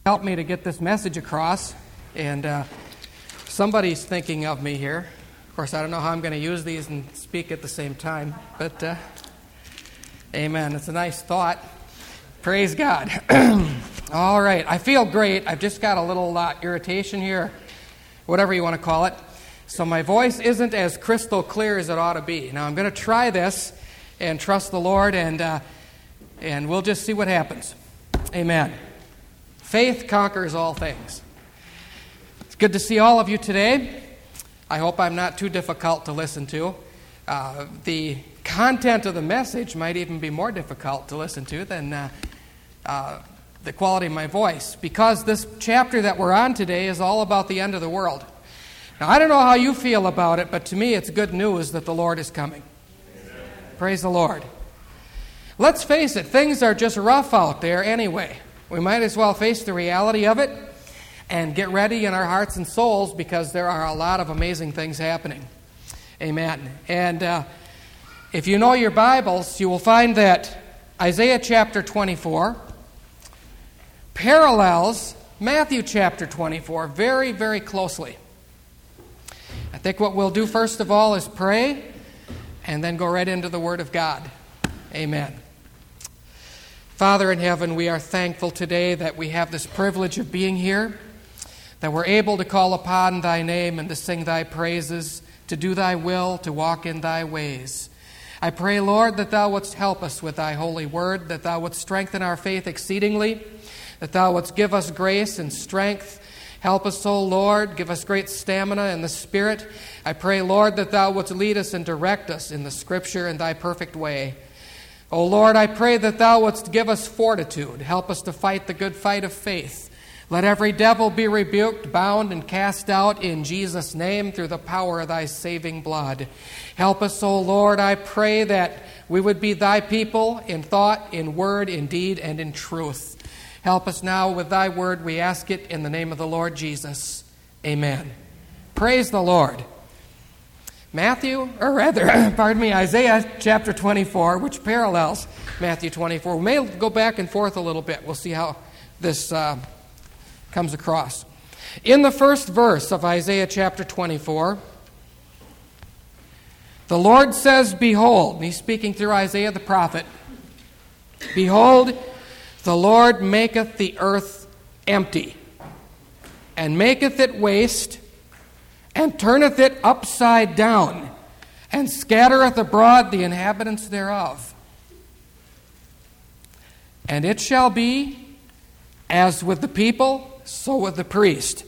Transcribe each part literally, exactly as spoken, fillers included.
Help me to get this message across, and uh, somebody's thinking of me here. Of course, I don't know how I'm going to use these and speak at the same time, but uh, amen. It's a nice thought. Praise God. All right, I feel great. I've just got a little uh, irritation here, whatever you want to call it. So my voice isn't as crystal clear as it ought to be. Now I'm going to try this and trust the Lord, and uh, and we'll just see what happens. Amen. Faith conquers all things. It's good to see all of you today. I hope I'm not too difficult to listen to. Uh, the content of the message might even be more difficult to listen to than uh, uh, the quality of my voice, because this chapter that we're on today is all about the end of the world. Now, I don't know how you feel about it, but to me it's good news that the Lord is coming. Amen. Praise the Lord. Let's face it, things are just rough out there anyway. We might as well face the reality of it and get ready in our hearts and souls, because there are a lot of amazing things happening. Amen. And uh, if you know your Bibles, you will find that Isaiah chapter twenty-four parallels Matthew chapter twenty-four very, very closely. I think what we'll do first of all is pray and then go right into the Word of God. Amen. Father in heaven, we are thankful today that we have this privilege of being here, that we're able to call upon Thy name and to sing Thy praises, to do Thy will, to walk in Thy ways. I pray, Lord, that Thou wouldst help us with Thy holy word, that Thou wouldst strengthen our faith exceedingly, that Thou wouldst give us grace and strength. Help us, O Lord, give us great stamina in the Spirit. I pray, Lord, that Thou wouldst lead us and direct us in the Scripture in Thy perfect way. O Lord, I pray that Thou wouldst give us fortitude. Help us to fight the good fight of faith. Let every devil be rebuked, bound, and cast out in Jesus' name through the power of Thy saving blood. Help us, O Lord, I pray that we would be Thy people in thought, in word, in deed, and in truth. Help us now with Thy word, we ask it in the name of the Lord Jesus. Amen. Praise the Lord. Matthew, or rather, pardon me, Isaiah chapter twenty-four, which parallels Matthew twenty-four. We may go back and forth a little bit. We'll see how this uh, comes across. In the first verse of Isaiah chapter twenty-four, the Lord says, "Behold," and He's speaking through Isaiah the prophet, "Behold, the Lord maketh the earth empty, and maketh it waste, and turneth it upside down, and scattereth abroad the inhabitants thereof. And it shall be, as with the people, so with the priest,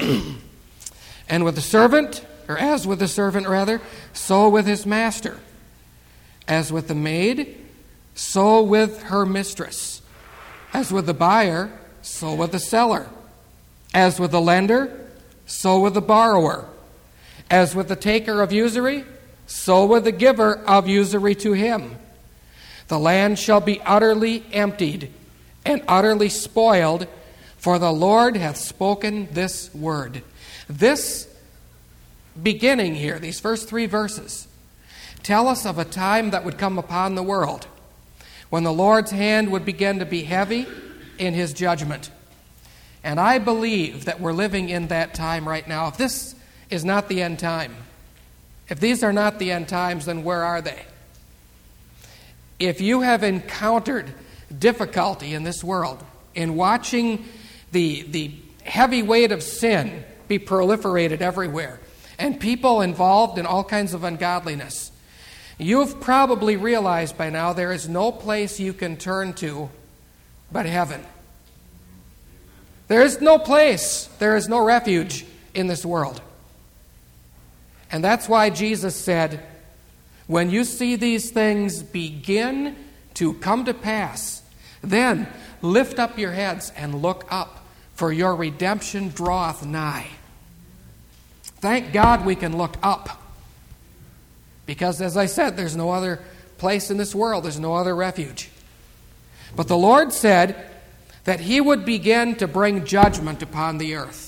and with the servant, or as with the servant rather, so with his master, as with the maid, so with her mistress, as with the buyer, so with the seller, as with the lender, so with the borrower, as with the taker of usury, so with the giver of usury to him. The land shall be utterly emptied and utterly spoiled, for the Lord hath spoken this word." This beginning here, these first three verses, tell us of a time that would come upon the world when the Lord's hand would begin to be heavy in His judgment. And I believe that we're living in that time right now. If this is not the end time, if these are not the end times, then where are they? If you have encountered difficulty in this world in watching the, the heavy weight of sin be proliferated everywhere, and people involved in all kinds of ungodliness, you've probably realized by now there is no place you can turn to but heaven. There is no place, there is no refuge in this world. And that's why Jesus said, when you see these things begin to come to pass, then lift up your heads and look up, for your redemption draweth nigh. Thank God we can look up, because as I said, there's no other place in this world, there's no other refuge. But the Lord said that He would begin to bring judgment upon the earth.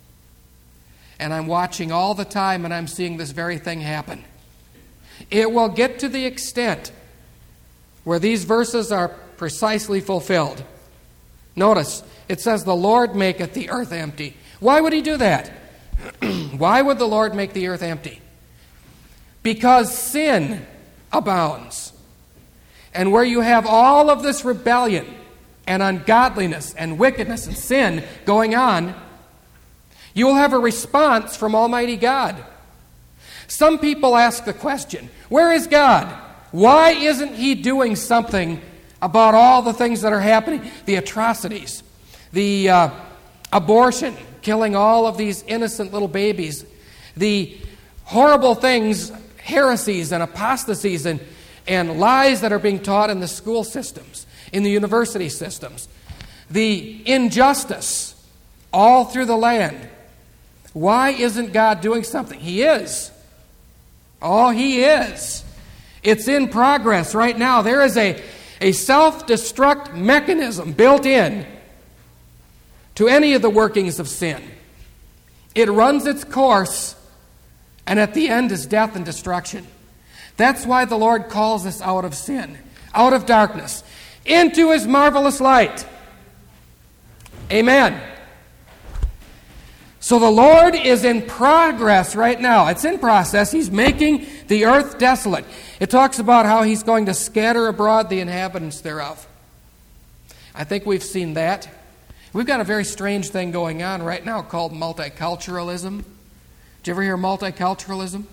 And I'm watching all the time, and I'm seeing this very thing happen. It will get to the extent where these verses are precisely fulfilled. Notice, it says, the Lord maketh the earth empty. Why would he do that? Why would the Lord make the earth empty? Because sin abounds. And where you have all of this rebellion and ungodliness and wickedness and sin going on, you will have a response from Almighty God. Some people ask the question, where is God? Why isn't he doing something about all the things that are happening? The atrocities, the uh, abortion, killing all of these innocent little babies, the horrible things, heresies and apostasies and, and lies that are being taught in the school systems, in the university systems, the injustice all through the land. Why isn't God doing something? He is. Oh, he is. It's in progress right now. There is a, a self-destruct mechanism built in to any of the workings of sin. It runs its course, and at the end is death and destruction. That's why the Lord calls us out of sin, out of darkness, into his marvelous light. Amen. So the Lord is in progress right now. It's in process. He's making the earth desolate. It talks about how he's going to scatter abroad the inhabitants thereof. I think we've seen that. We've got a very strange thing going on right now called multiculturalism. Did you ever hear multiculturalism?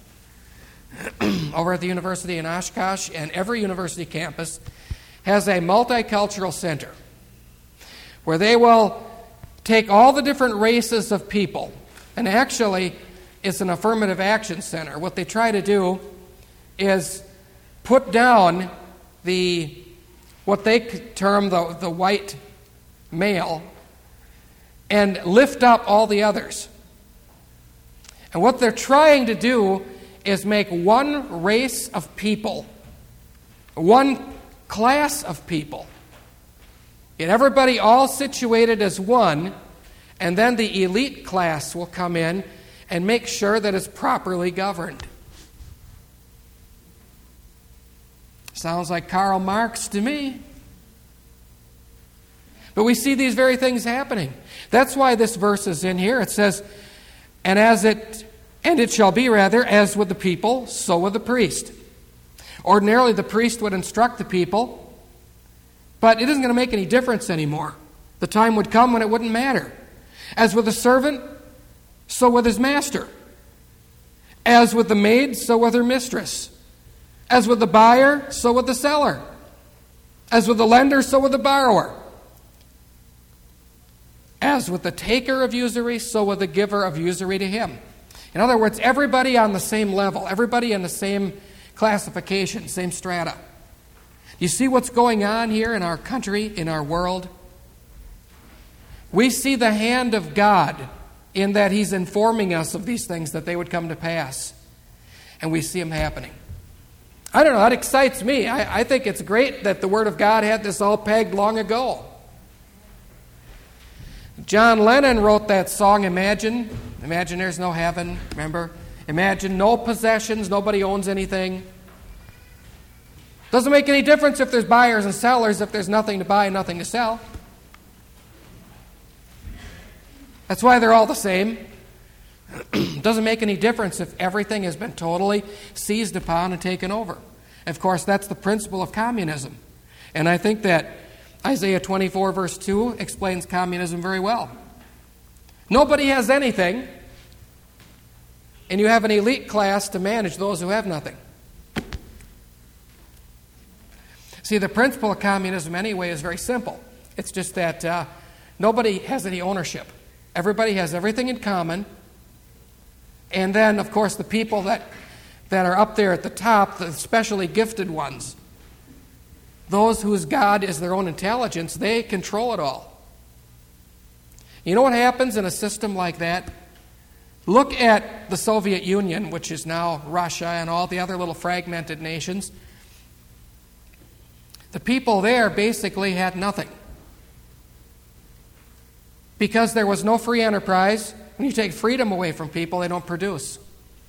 Over at the university in Oshkosh, and every university campus has a multicultural center where they will take all the different races of people, and actually it's an affirmative action center. What they try to do is put down the what they term the, the white male and lift up all the others. And what they're trying to do is make one race of people, one class of people, get everybody all situated as one, and then the elite class will come in and make sure that it's properly governed. Sounds like Karl Marx to me. But we see these very things happening. That's why this verse is in here. It says, and as it and it shall be rather as with the people, so with the priest. Ordinarily the priest would instruct the people, but it isn't going to make any difference anymore. The time would come when it wouldn't matter. As with the servant, so with his master. As with the maid, so with her mistress. As with the buyer, so with the seller. As with the lender, so with the borrower. As with the taker of usury, so with the giver of usury to him. In other words, everybody on the same level, everybody in the same classification, same strata. You see what's going on here in our country, in our world? We see the hand of God in that he's informing us of these things that they would come to pass. And we see them happening. I don't know, that excites me. I, I think it's great that the Word of God had this all pegged long ago. John Lennon wrote that song, Imagine. Imagine there's no heaven, remember? Imagine no possessions, nobody owns anything. Doesn't make any difference if there's buyers and sellers if there's nothing to buy and nothing to sell. That's why they're all the same. Doesn't make any difference if everything has been totally seized upon and taken over. Of course, that's the principle of communism. And I think that Isaiah twenty-four, verse two, explains communism very well. Nobody has anything, and you have an elite class to manage those who have nothing. See, the principle of communism anyway is very simple. It's just that uh, nobody has any ownership. Everybody has everything in common. And then, of course, the people that, that are up there at the top, the specially gifted ones, those whose God is their own intelligence, they control it all. You know what happens in a system like that? Look at the Soviet Union, which is now Russia and all the other little fragmented nations. The people there basically had nothing. Because there was no free enterprise. When you take freedom away from people, they don't produce.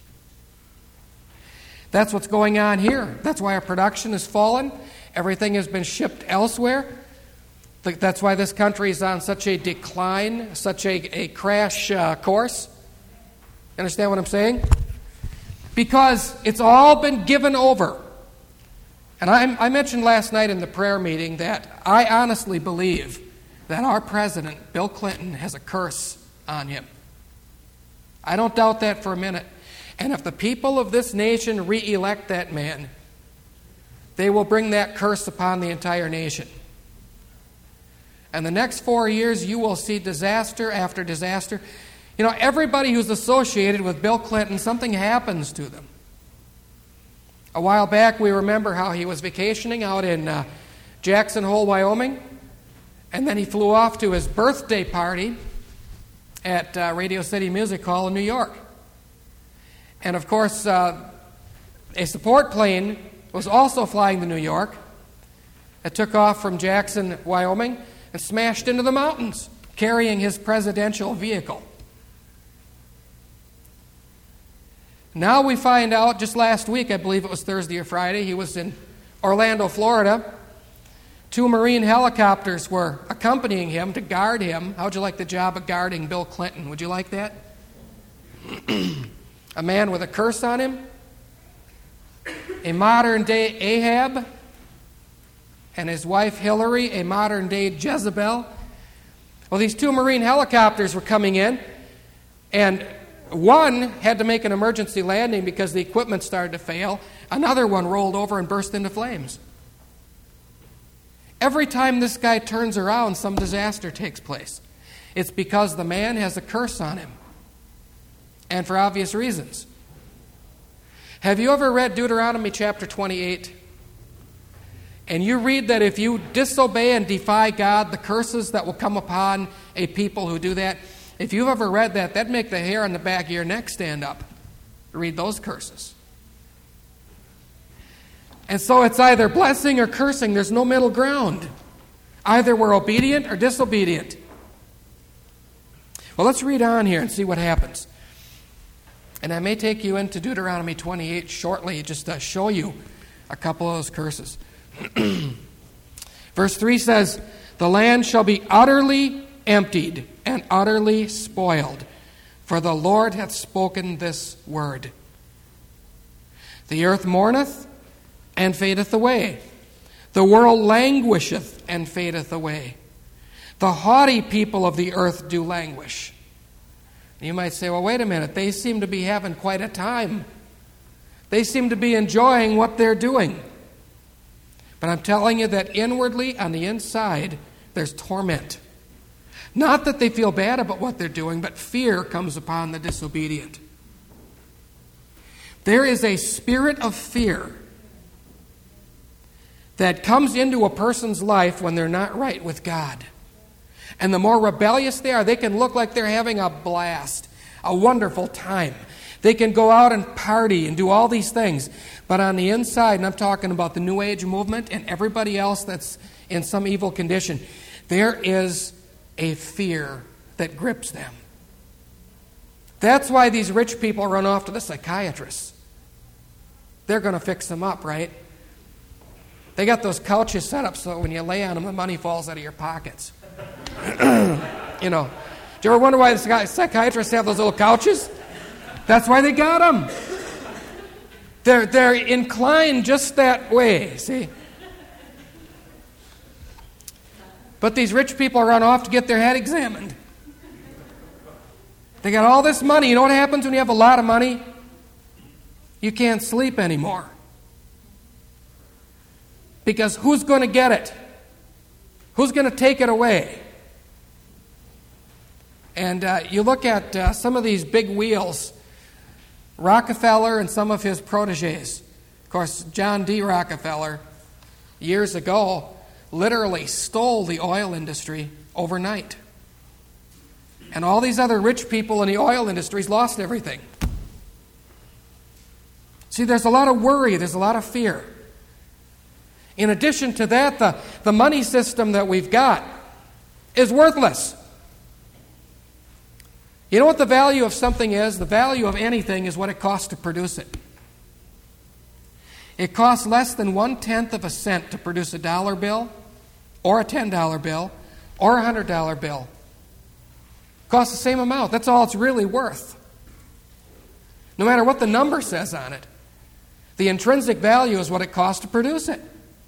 That's what's going on here. That's why our production has fallen. Everything has been shipped elsewhere. That's why this country is on such a decline, such a, a crash uh, course. Understand what I'm saying? Because it's all been given over. And I, I mentioned last night in the prayer meeting that I honestly believe that our president, Bill Clinton, has a curse on him. I don't doubt that for a minute. And if the people of this nation re-elect that man, they will bring that curse upon the entire nation. And the next four years, you will see disaster after disaster. You know, everybody who's associated with Bill Clinton, something happens to them. A while back, we remember how he was vacationing out in uh, Jackson Hole, Wyoming, and then he flew off to his birthday party at uh, Radio City Music Hall in New York. And of course, uh, a support plane was also flying to New York. It took off from Jackson, Wyoming, and smashed into the mountains, carrying his presidential vehicle. Now we find out, just last week, I believe it was Thursday or Friday, he was in Orlando, Florida. Two Marine helicopters were accompanying him to guard him. How'd you like the job of guarding Bill Clinton? Would you like that? A man with a curse on him? A modern-day Ahab? And his wife Hillary, a modern-day Jezebel? Well, these two Marine helicopters were coming in, and one had to make an emergency landing because the equipment started to fail. Another one rolled over and burst into flames. Every time this guy turns around, some disaster takes place. It's because the man has a curse on him, and for obvious reasons. Have you ever read Deuteronomy chapter twenty-eight? And you read that if you disobey and defy God, the curses that will come upon a people who do that. If you've ever read that, that'd make the hair on the back of your neck stand up. Read those curses. And so it's either blessing or cursing. There's no middle ground. Either we're obedient or disobedient. Well, let's read on here and see what happens. And I may take you into Deuteronomy twenty-eight shortly just to show you a couple of those curses. Verse three says, "The land shall be utterly emptied and utterly spoiled, for the Lord hath spoken this word. The earth mourneth and fadeth away. The world languisheth and fadeth away. The haughty people of the earth do languish." You might say, well, wait a minute, they seem to be having quite a time. They seem to be enjoying what they're doing. But I'm telling you that inwardly, on the inside, there's torment. Not that they feel bad about what they're doing, but fear comes upon the disobedient. There is a spirit of fear that comes into a person's life when they're not right with God. And the more rebellious they are, they can look like they're having a blast, a wonderful time. They can go out and party and do all these things. But on the inside, and I'm talking about the New Age movement and everybody else that's in some evil condition, there is a fear that grips them. That's why these rich people run off to the psychiatrists. They're going to fix them up, right? They got those couches set up so when you lay on them, the money falls out of your pockets. You know, do you ever wonder why the psychiatrists have those little couches? That's why they got them. They're, they're inclined just that way, see? But these rich people run off to get their head examined. They got all this money. You know what happens when you have a lot of money? You can't sleep anymore. Because who's going to get it? Who's going to take it away? And uh, you look at uh, some of these big wheels, Rockefeller and some of his protégés. Of course, John D. Rockefeller, years ago, literally stole the oil industry overnight. And all these other rich people in the oil industries lost everything. See, there's a lot of worry, there's a lot of fear. In addition to that, the, the money system that we've got is worthless. You know what the value of something is? The value of anything is what it costs to produce it. It costs less than one-tenth of a cent to produce a dollar bill, or a ten dollar bill or a one hundred dollar bill. Costs the same amount. That's all it's really worth. No matter what the number says on it. The intrinsic value is what it costs to produce it.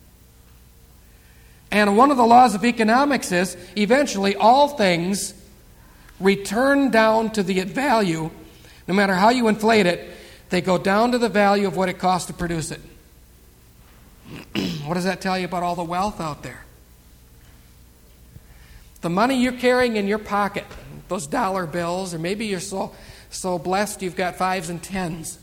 And one of the laws of economics is eventually all things return down to the value. No matter how you inflate it, they go down to the value of what it costs to produce it. What does that tell you about all the wealth out there? The money you're carrying in your pocket, those dollar bills, or maybe you're so, so blessed you've got fives and tens.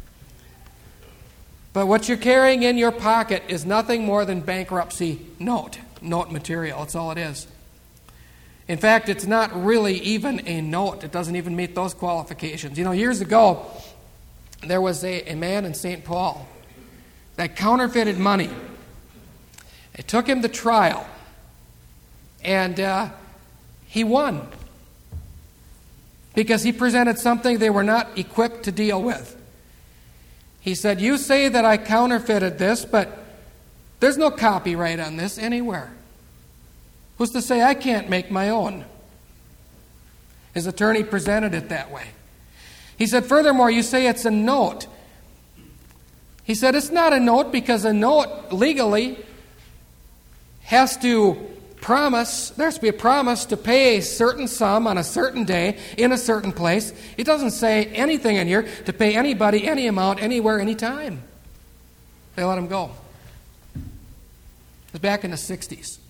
But what you're carrying in your pocket is nothing more than bankruptcy note, note material. That's all it is. In fact, it's not really even a note. It doesn't even meet those qualifications. You know, years ago, there was a, a man in Saint Paul that counterfeited money. It took him to trial, and uh, he won because he presented something they were not equipped to deal with. He said, "You say that I counterfeited this, but there's no copyright on this anywhere. Who's to say I can't make my own?" His attorney presented it that way. He said, "Furthermore, you say it's a note." He said, "It's not a note because a note legally has to promise, there has to be a promise to pay a certain sum on a certain day in a certain place. It doesn't say anything in here to pay anybody any amount anywhere, anytime." They let him go. It was back in the sixties.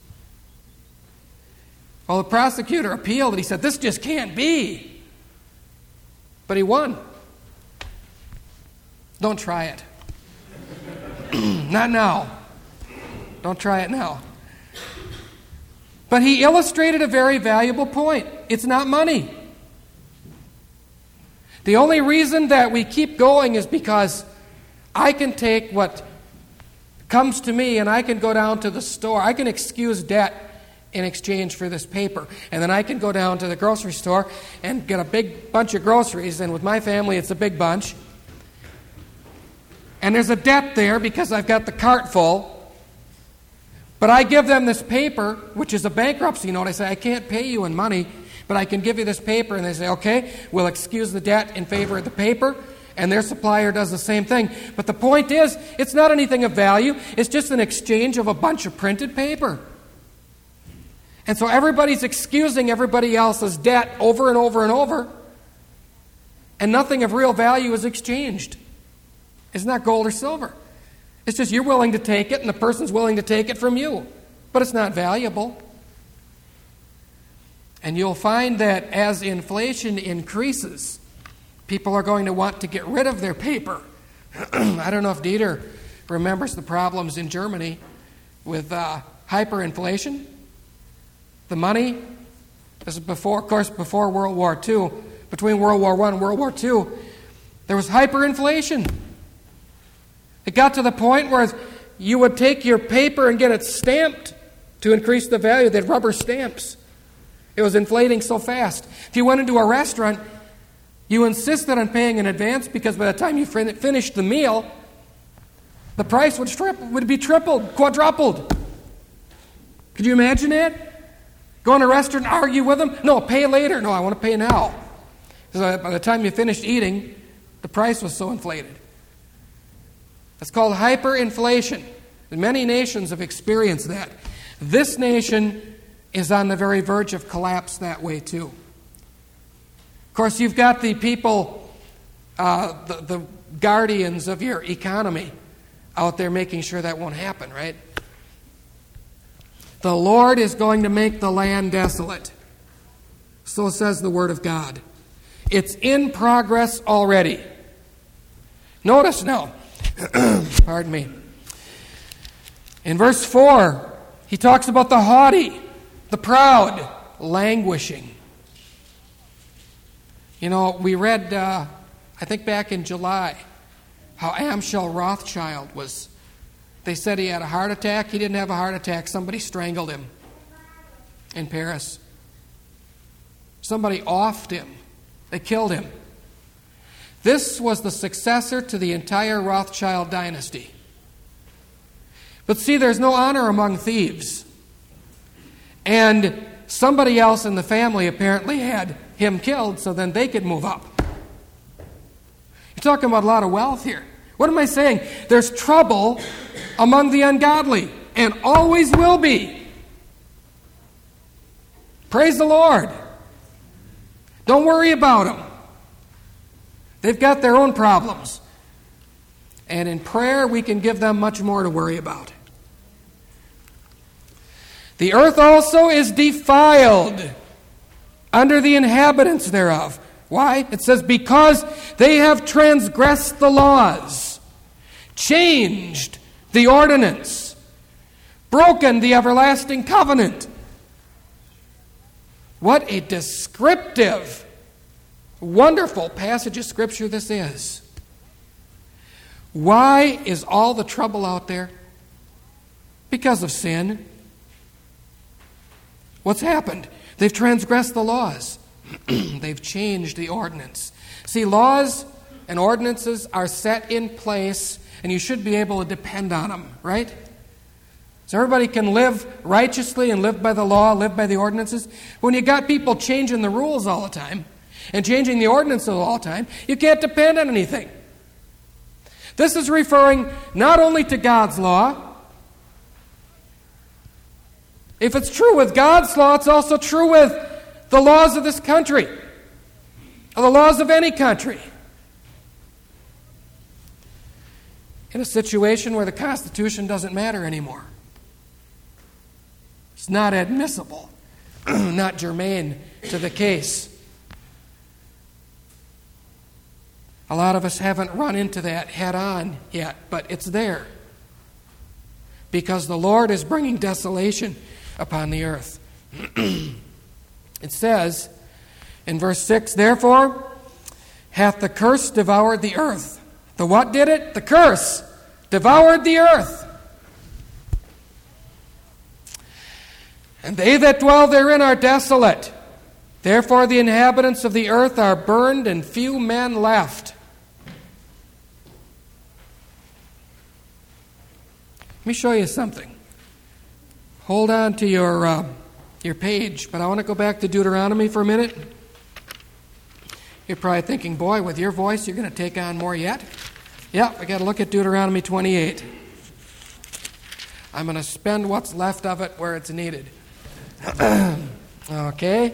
Well, the prosecutor appealed and he said, "This just can't be." But he won. Don't try it. Not now. Don't try it now. But he illustrated a very valuable point. It's not money. The only reason that we keep going is because I can take what comes to me and I can go down to the store. I can excuse debt in exchange for this paper. And then I can go down to the grocery store and get a big bunch of groceries. And with my family, it's a big bunch. And there's a debt there because I've got the cart full. But I give them this paper, which is a bankruptcy note. I say, "I can't pay you in money, but I can give you this paper." And they say, "Okay, we'll excuse the debt in favor of the paper." And their supplier does the same thing. But the point is, it's not anything of value. It's just an exchange of a bunch of printed paper. And so everybody's excusing everybody else's debt over and over and over. And nothing of real value is exchanged. It's not gold or silver. It's just you're willing to take it and the person's willing to take it from you. But it's not valuable. And you'll find that as inflation increases, people are going to want to get rid of their paper. I don't know if Dieter remembers the problems in Germany with uh, hyperinflation. The money, this is before, of course, before World War Two. Between World War One and World War Two, there was hyperinflation. It got to the point where you would take your paper and get it stamped to increase the value. They had rubber stamps. It was inflating so fast. If you went into a restaurant, you insisted on paying in advance because by the time you fin- finished the meal, the price would, tri- would be tripled, quadrupled. Could you imagine that? Go in a restaurant, argue with them. No, pay later. No, I want to pay now. Because by the time you finished eating, the price was so inflated. It's called hyperinflation. Many nations have experienced that. This nation is on the very verge of collapse that way too. Of course, you've got the people, uh, the, the guardians of your economy out there making sure that won't happen, right? The Lord is going to make the land desolate. So says the Word of God. It's in progress already. Notice now, pardon me. In verse four, he talks about the haughty, the proud, languishing. You know, we read, uh, I think back in July, how Amschel Rothschild was, they said he had a heart attack. He didn't have a heart attack. Somebody strangled him in Paris. Somebody offed him. They killed him. This was the successor to the entire Rothschild dynasty. But see, there's no honor among thieves. And somebody else in the family apparently had him killed, so then they could move up. You're talking about a lot of wealth here. What am I saying? There's trouble among the ungodly, and always will be. Praise the Lord. Don't worry about them. They've got their own problems. And in prayer, we can give them much more to worry about. The earth also is defiled under the inhabitants thereof. Why? It says, because they have transgressed the laws, changed the ordinance, broken the everlasting covenant. What a descriptive, wonderful passage of Scripture this is. Why is all the trouble out there? Because of sin. What's happened? They've transgressed the laws. They've changed the ordinance. See, laws and ordinances are set in place, and you should be able to depend on them, right? So everybody can live righteously and live by the law, live by the ordinances. When you got people changing the rules all the time and changing the ordinances all the time, you can't depend on anything. This is referring not only to God's law. If it's true with God's law, it's also true with the laws of this country, or the laws of any country. In a situation where the Constitution doesn't matter anymore. It's not admissible, not germane to the case. A lot of us haven't run into that head on yet, but it's there. Because the Lord is bringing desolation upon the earth. It says in verse six, therefore hath the curse devoured the earth. The what did it? The curse devoured the earth. And they that dwell therein are desolate. Therefore the inhabitants of the earth are burned, and few men left. Let me show you something. Hold on to your uh, your page, but I want to go back to Deuteronomy for a minute. You're probably thinking, boy, with your voice, you're going to take on more yet. Yeah, we got to look at Deuteronomy twenty-eight. I'm going to spend what's left of it where it's needed. Okay.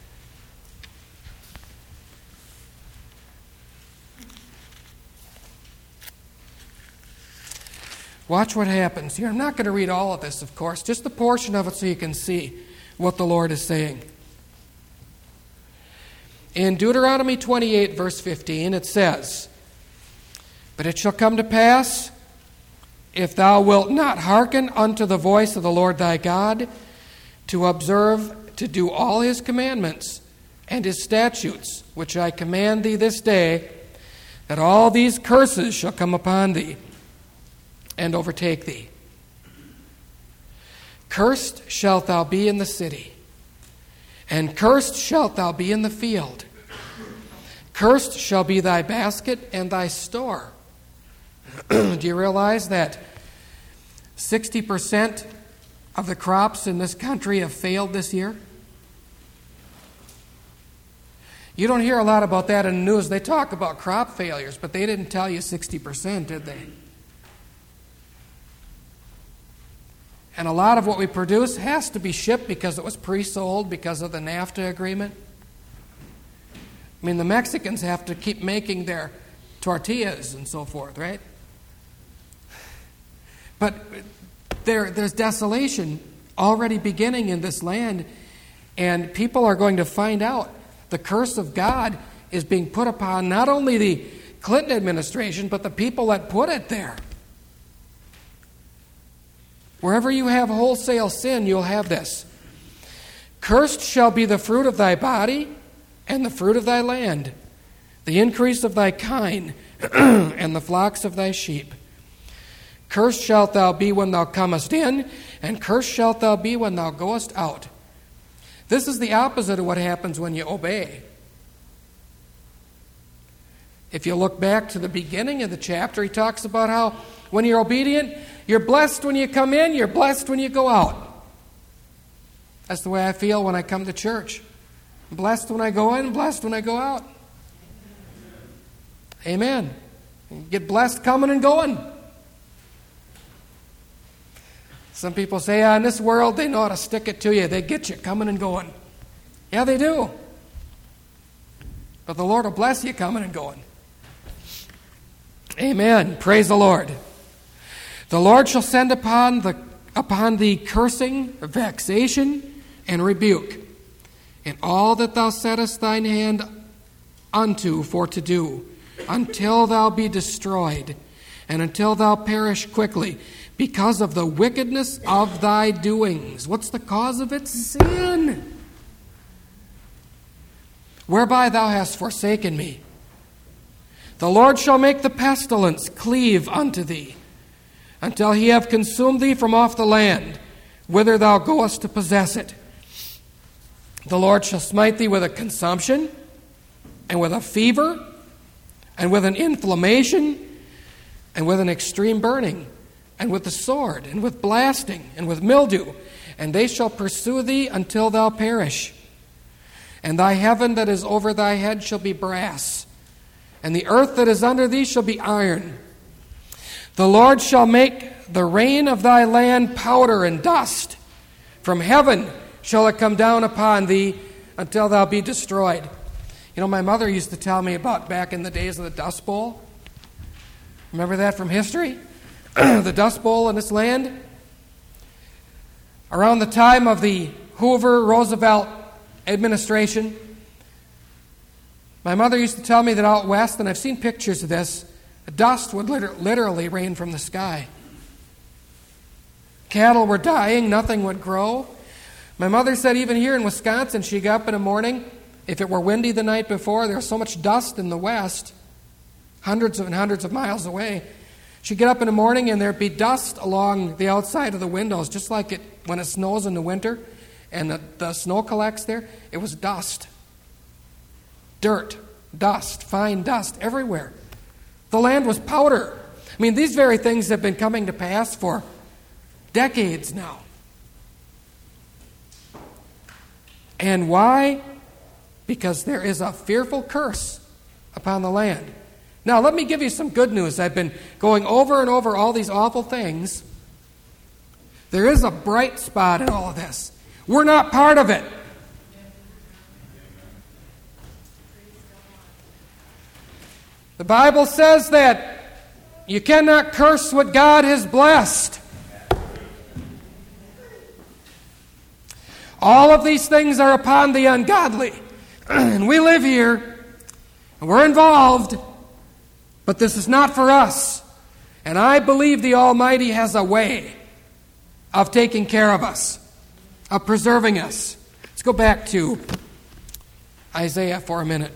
Watch what happens here. I'm not going to read all of this, of course, just the portion of it so you can see what the Lord is saying. In Deuteronomy twenty-eight, verse fifteen, it says, but it shall come to pass, if thou wilt not hearken unto the voice of the Lord thy God, to observe to do all his commandments and his statutes, which I command thee this day, that all these curses shall come upon thee and overtake thee. Cursed shalt thou be in the city, and cursed shalt thou be in the field. Cursed shall be thy basket and thy store. Do you realize that sixty percent of the crops in this country have failed this year? You don't hear a lot about that in the news. They talk about crop failures, but they didn't tell you sixty percent, did they? And a lot of what we produce has to be shipped because it was pre-sold because of the NAFTA agreement. I mean, the Mexicans have to keep making their tortillas and so forth, right? But there, there's desolation already beginning in this land, and people are going to find out the curse of God is being put upon not only the Clinton administration, but the people that put it there. Wherever you have wholesale sin, you'll have this. Cursed shall be the fruit of thy body and the fruit of thy land, the increase of thy kine and the flocks of thy sheep. Cursed shalt thou be when thou comest in, and cursed shalt thou be when thou goest out. This is the opposite of what happens when you obey. If you look back to the beginning of the chapter, he talks about how when you're obedient, you're blessed when you come in, you're blessed when you go out. That's the way I feel when I come to church. I'm blessed when I go in, blessed when I go out. Amen. You get blessed coming and going. Some people say, ah, in this world, they know how to stick it to you. They get you coming and going. Yeah, they do. But the Lord will bless you coming and going. Amen. Praise the Lord. The Lord shall send upon the upon thee cursing, vexation, and rebuke, in all that thou settest thine hand unto for to do, until thou be destroyed, and until thou perish quickly, because of the wickedness of thy doings. What's the cause of it? Sin. Whereby thou hast forsaken me. The Lord shall make the pestilence cleave unto thee, until he have consumed thee from off the land, whither thou goest to possess it. The Lord shall smite thee with a consumption, and with a fever, and with an inflammation, and with an extreme burning, and with the sword, and with blasting, and with mildew, and they shall pursue thee until thou perish. And thy heaven that is over thy head shall be brass, and the earth that is under thee shall be iron. The Lord shall make the rain of thy land powder and dust. From heaven shall it come down upon thee until thou be destroyed. You know, my mother used to tell me about back in the days of the Dust Bowl. Remember that from history? The Dust Bowl in this land? Around the time of the Hoover-Roosevelt administration, my mother used to tell me that out west, and I've seen pictures of this, dust would liter- literally rain from the sky. Cattle were dying, nothing would grow. My mother said even here in Wisconsin, she'd get up in the morning, if it were windy the night before, there was so much dust in the west, hundreds and hundreds of miles away. She'd get up in the morning and there'd be dust along the outside of the windows, just like it when it snows in the winter and the, the snow collects there. It was dust. Dirt, dust, fine dust everywhere. The land was powder. I mean, these very things have been coming to pass for decades now. And why? Because there is a fearful curse upon the land. Now, let me give you some good news. I've been going over and over all these awful things. There is a bright spot in all of this. We're not part of it. The Bible says that you cannot curse what God has blessed. All of these things are upon the ungodly. And we live here, and we're involved, but this is not for us. And I believe the Almighty has a way of taking care of us, of preserving us. Let's go back to Isaiah for a minute.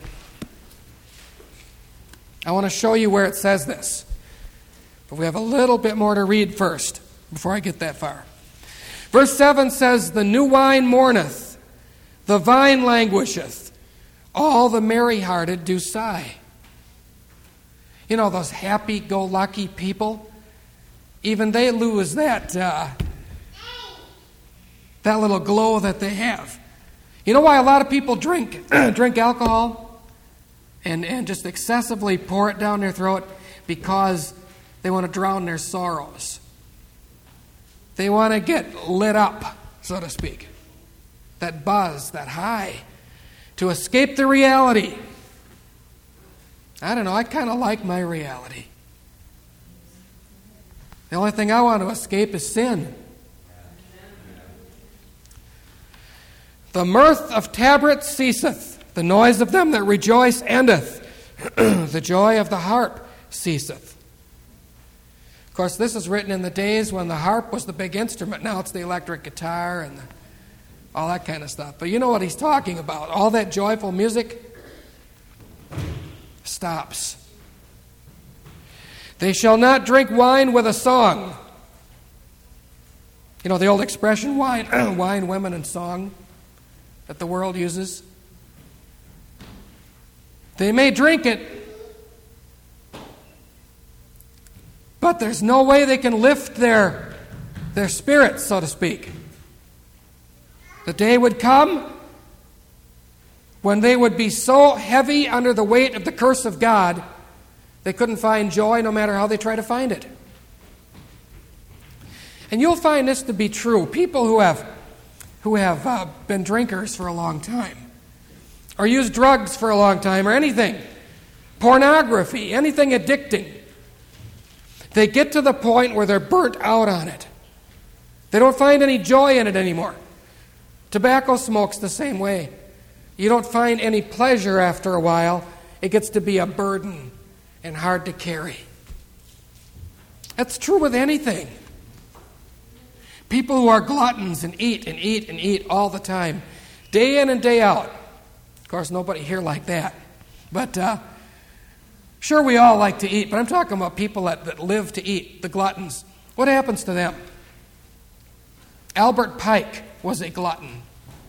I want to show you where it says this. But we have a little bit more to read first before I get that far. Verse seven says, "The new wine mourneth, the vine languisheth, all the merry-hearted do sigh." You know, those happy-go-lucky people, even they lose that, uh, that little glow that they have. You know why a lot of people drink drink alcohol? And, and just excessively pour it down their throat? Because they want to drown their sorrows. They want to get lit up, so to speak. That buzz, that high, to escape the reality. I don't know, I kind of like my reality. The only thing I want to escape is sin. The mirth of tabrets ceaseth. The noise of them that rejoice endeth. The joy of the harp ceaseth. Of course, this is written in the days when the harp was the big instrument. Now it's the electric guitar and the, all that kind of stuff. But you know what he's talking about. All that joyful music stops. They shall not drink wine with a song. You know the old expression, wine, wine, women, and song, that the world uses? They may drink it, but there's no way they can lift their, their spirits, so to speak. The day would come when they would be so heavy under the weight of the curse of God, they couldn't find joy no matter how they try to find it. And you'll find this to be true. People who have, who have uh, been drinkers for a long time, or used drugs for a long time, or anything, pornography, anything addicting, they get to the point where they're burnt out on it. They don't find any joy in it anymore. Tobacco smoke's the same way. You don't find any pleasure after a while. It gets to be a burden and hard to carry. That's true with anything. People who are gluttons and eat and eat and eat all the time, day in and day out. Of course, nobody here like that. But uh, sure, we all like to eat, but I'm talking about people that, that live to eat, the gluttons. What happens to them? Albert Pike was a glutton.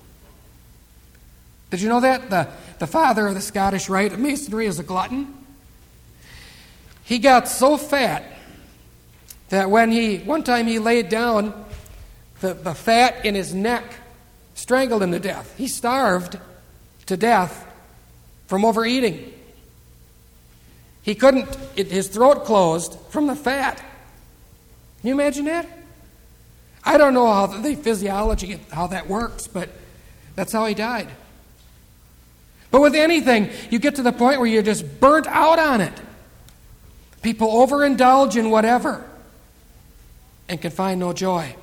Did you know that? The, the father of the Scottish Rite of Masonry is a glutton. He got so fat that when he, one time he laid down, the, the fat in his neck strangled him to death. He starved to death from overeating. He couldn't, it, his throat closed from the fat. Can you imagine that? I don't know how the, the physiology, how that works, but that's how he died. But with anything, you get to the point where you're just burnt out on it. People overindulge in whatever and can find no joy,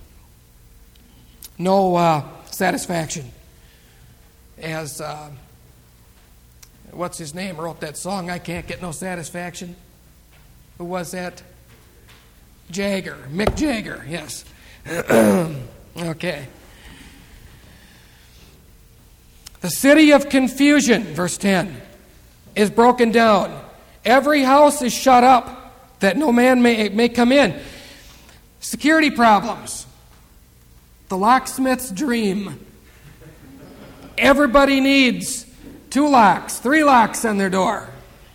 no uh, satisfaction. As, uh, what's his name, wrote that song, I Can't Get No Satisfaction. Who was that? Jagger, Mick Jagger, yes. Okay. The city of confusion, verse ten, is broken down. Every house is shut up that no man may, may come in. Security problems. The locksmith's dream. Everybody needs two locks, three locks on their door.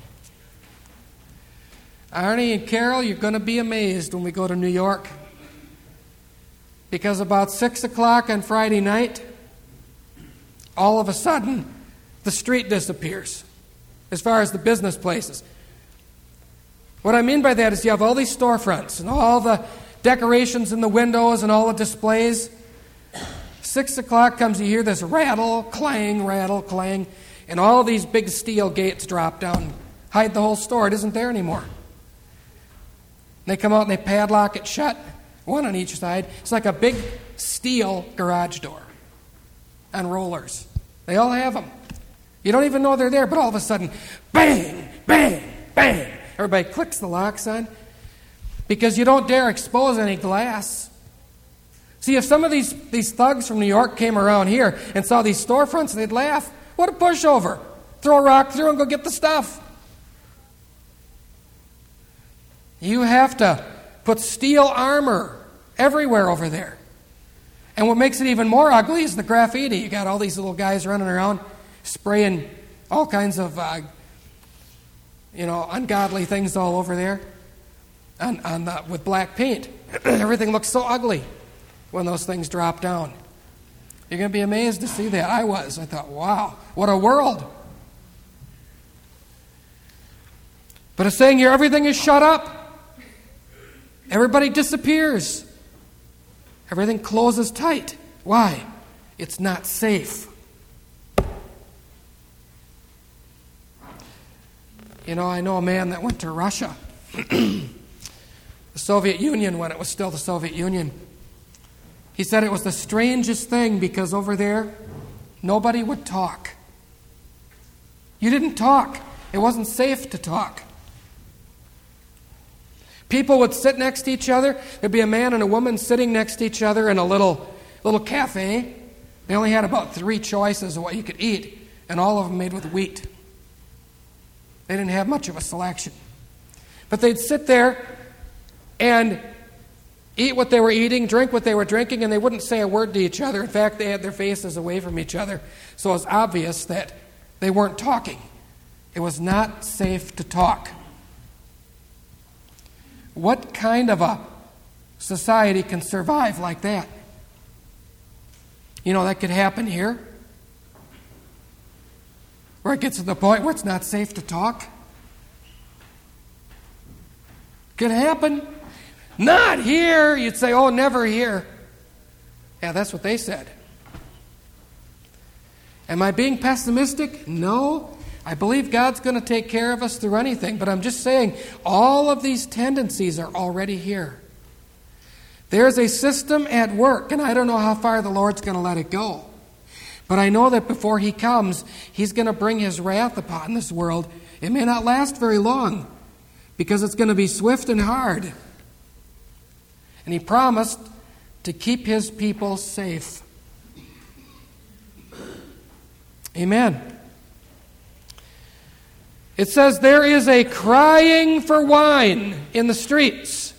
Arnie and Carol, you're going to be amazed when we go to New York. Because about six o'clock on Friday night, all of a sudden, the street disappears as far as the business places. What I mean by that is you have all these storefronts and all the decorations in the windows and all the displays. Six o'clock comes, you hear this rattle, clang, rattle, clang, and all these big steel gates drop down, hide the whole store. It isn't there anymore. They come out and they padlock it shut, one on each side. It's like a big steel garage door on rollers. They all have them. You don't even know they're there, but all of a sudden, bang, bang, bang. Everybody clicks the locks on because you don't dare expose any glass. See, if some of these, these thugs from New York came around here and saw these storefronts, they'd laugh. What a pushover. Throw a rock through and go get the stuff. You have to put steel armor everywhere over there. And what makes it even more ugly is the graffiti. You got all these little guys running around spraying all kinds of, uh, you know, ungodly things all over there on, on the, with black paint. Everything looks so ugly when those things drop down. You're going to be amazed to see that. I was. I thought, wow, what a world. But it's saying here everything is shut up. Everybody disappears. Everything closes tight. Why? It's not safe. You know, I know a man that went to Russia, the Soviet Union, when it was still the Soviet Union. He said it was the strangest thing because over there, nobody would talk. You didn't talk. It wasn't safe to talk. People would sit next to each other. There'd be a man and a woman sitting next to each other in a little little cafe. They only had about three choices of what you could eat, and all of them made with wheat. They didn't have much of a selection. But they'd sit there and eat what they were eating, drink what they were drinking, and they wouldn't say a word to each other. In fact, they had their faces away from each other, so it was obvious that they weren't talking. It was not safe to talk. What kind of a society can survive like that? You know, that could happen here, where it gets to the point where it's not safe to talk. Could happen. Not here. You'd say, oh, never here. Yeah, that's what they said. Am I being pessimistic? No. I believe God's going to take care of us through anything, but I'm just saying all of these tendencies are already here. There's a system at work, and I don't know how far the Lord's going to let it go. But I know that before He comes, He's going to bring His wrath upon this world. It may not last very long, because it's going to be swift and hard. And He promised to keep His people safe. Amen. It says there is a crying for wine in the streets.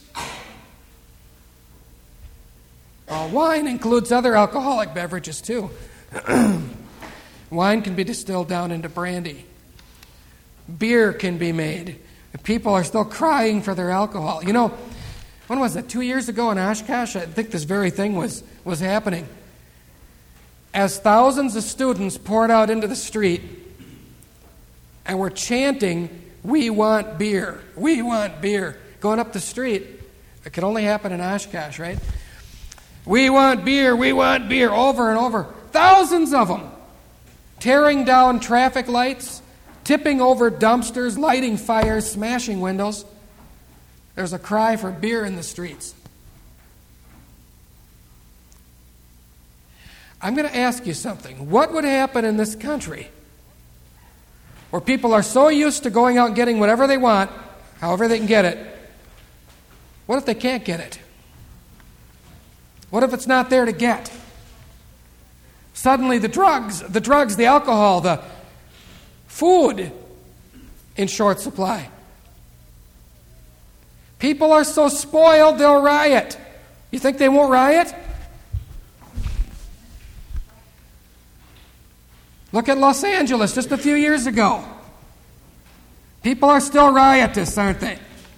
Well, wine includes other alcoholic beverages too. Wine can be distilled down into brandy. Beer can be made. People are still crying for their alcohol. You know, when was it? Two years ago in Oshkosh, I think this very thing was, was happening. As thousands of students poured out into the street and were chanting, "We want beer, we want beer," going up the street. It could only happen in Oshkosh, right? "We want beer, we want beer," over and over. Thousands of them. Tearing down traffic lights, tipping over dumpsters, lighting fires, smashing windows. There's a cry for beer in the streets. I'm going to ask you something. What would happen in this country where people are so used to going out and getting whatever they want, however they can get it? What if they can't get it? What if it's not there to get? Suddenly the drugs, the drugs, the alcohol, the food in short supply. People are so spoiled they'll riot. You think they won't riot? Look at Los Angeles just a few years ago. People are still riotous, aren't they?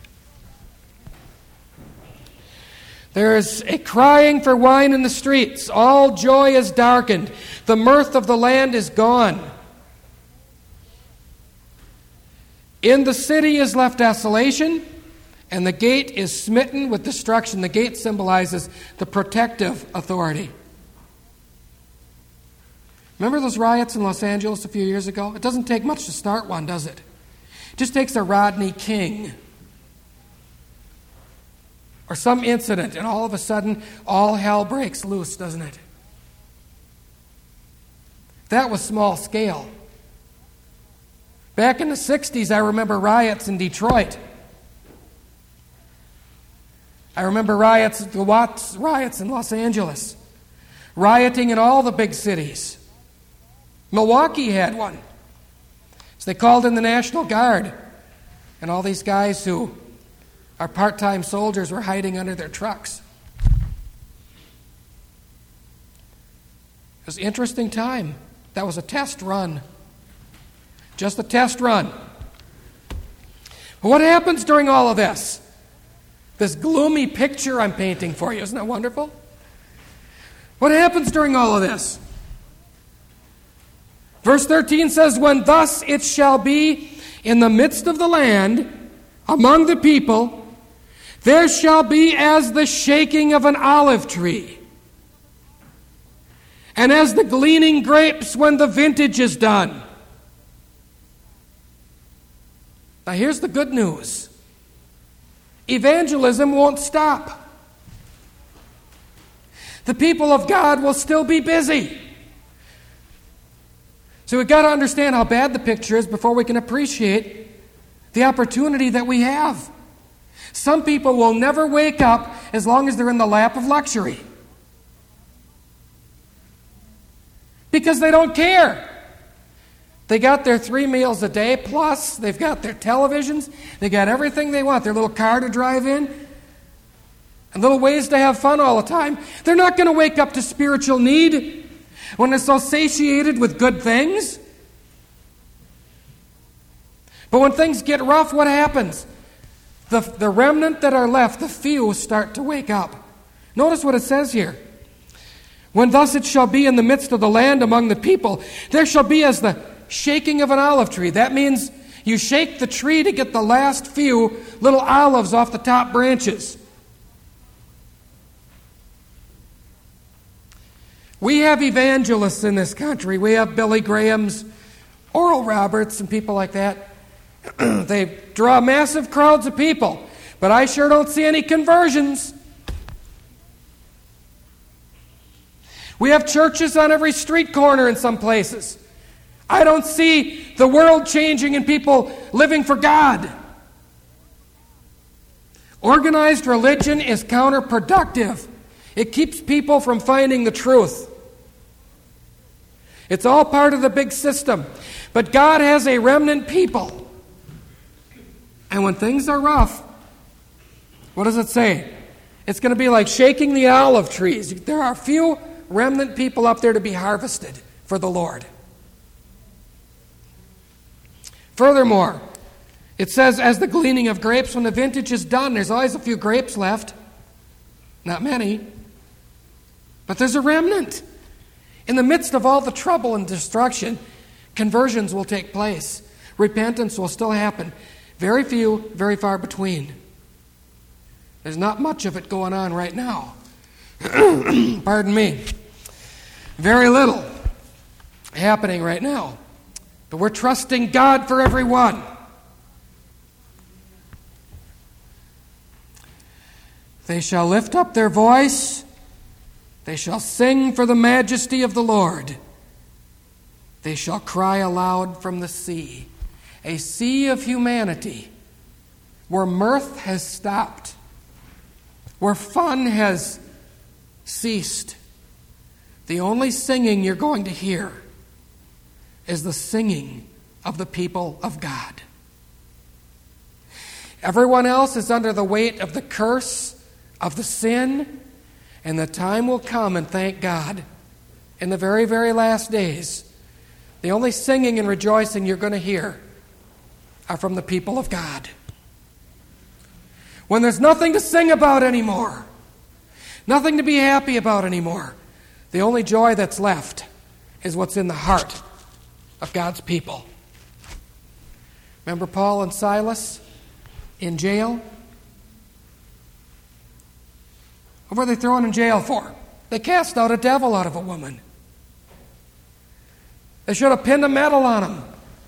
There is a crying for wine in the streets. All joy is darkened. The mirth of the land is gone. In the city is left desolation, and the gate is smitten with destruction. The gate symbolizes the protective authority. Remember those riots in Los Angeles a few years ago? It doesn't take much to start one, does it? It just takes a Rodney King or some incident, and all of a sudden, all hell breaks loose, doesn't it? That was small scale. Back in the sixties, I remember riots in Detroit. I remember riots, the Watts riots in Los Angeles. Rioting in all the big cities. Milwaukee had one. So they called in the National Guard, and all these guys who are part-time soldiers were hiding under their trucks. It was an interesting time. That was a test run. Just a test run. But what happens during all of this? This gloomy picture I'm painting for you. Isn't that wonderful? What happens during all of this? Verse thirteen says, "When thus it shall be in the midst of the land, among the people, there shall be as the shaking of an olive tree, and as the gleaning grapes when the vintage is done." Now here's the good news. Evangelism won't stop. The people of God will still be busy. So we've got to understand how bad the picture is before we can appreciate the opportunity that we have. Some people will never wake up as long as they're in the lap of luxury, because they don't care. They got their three meals a day, plus they've got their televisions, they got everything they want, their little car to drive in, and little ways to have fun all the time. They're not going to wake up to spiritual need when they're so satiated with good things. But when things get rough, what happens? The, the remnant that are left, the few, start to wake up. Notice what it says here. When thus it shall be in the midst of the land among the people, there shall be as the shaking of an olive tree. That means you shake the tree to get the last few little olives off the top branches. We have evangelists in this country. We have Billy Graham's, Oral Roberts, and people like that. They draw massive crowds of people, but I sure don't see any conversions. We have churches on every street corner in some places. I don't see the world changing and people living for God. Organized religion is counterproductive. It keeps people from finding the truth. It's all part of the big system. But God has a remnant people. And when things are rough, what does it say? It's going to be like shaking the olive trees. There are few remnant people up there to be harvested for the Lord. Furthermore, it says, as the gleaning of grapes, when the vintage is done, there's always a few grapes left. Not many. But there's a remnant. In the midst of all the trouble and destruction, conversions will take place. Repentance will still happen. Very few, very far between. There's not much of it going on right now. Pardon me. Very little happening right now. But we're trusting God for everyone. They shall lift up their voice. They shall sing for the majesty of the Lord. They shall cry aloud from the sea. A sea of humanity where mirth has stopped, where fun has ceased. The only singing you're going to hear is the singing of the people of God. Everyone else is under the weight of the curse of the sin, and the time will come, and thank God, in the very, very last days, the only singing and rejoicing you're going to hear are from the people of God. When there's nothing to sing about anymore, nothing to be happy about anymore, the only joy that's left is what's in the heart of God's people. Remember Paul and Silas in jail? What were they thrown in jail for? They cast out a devil out of a woman. They should have pinned a medal on him.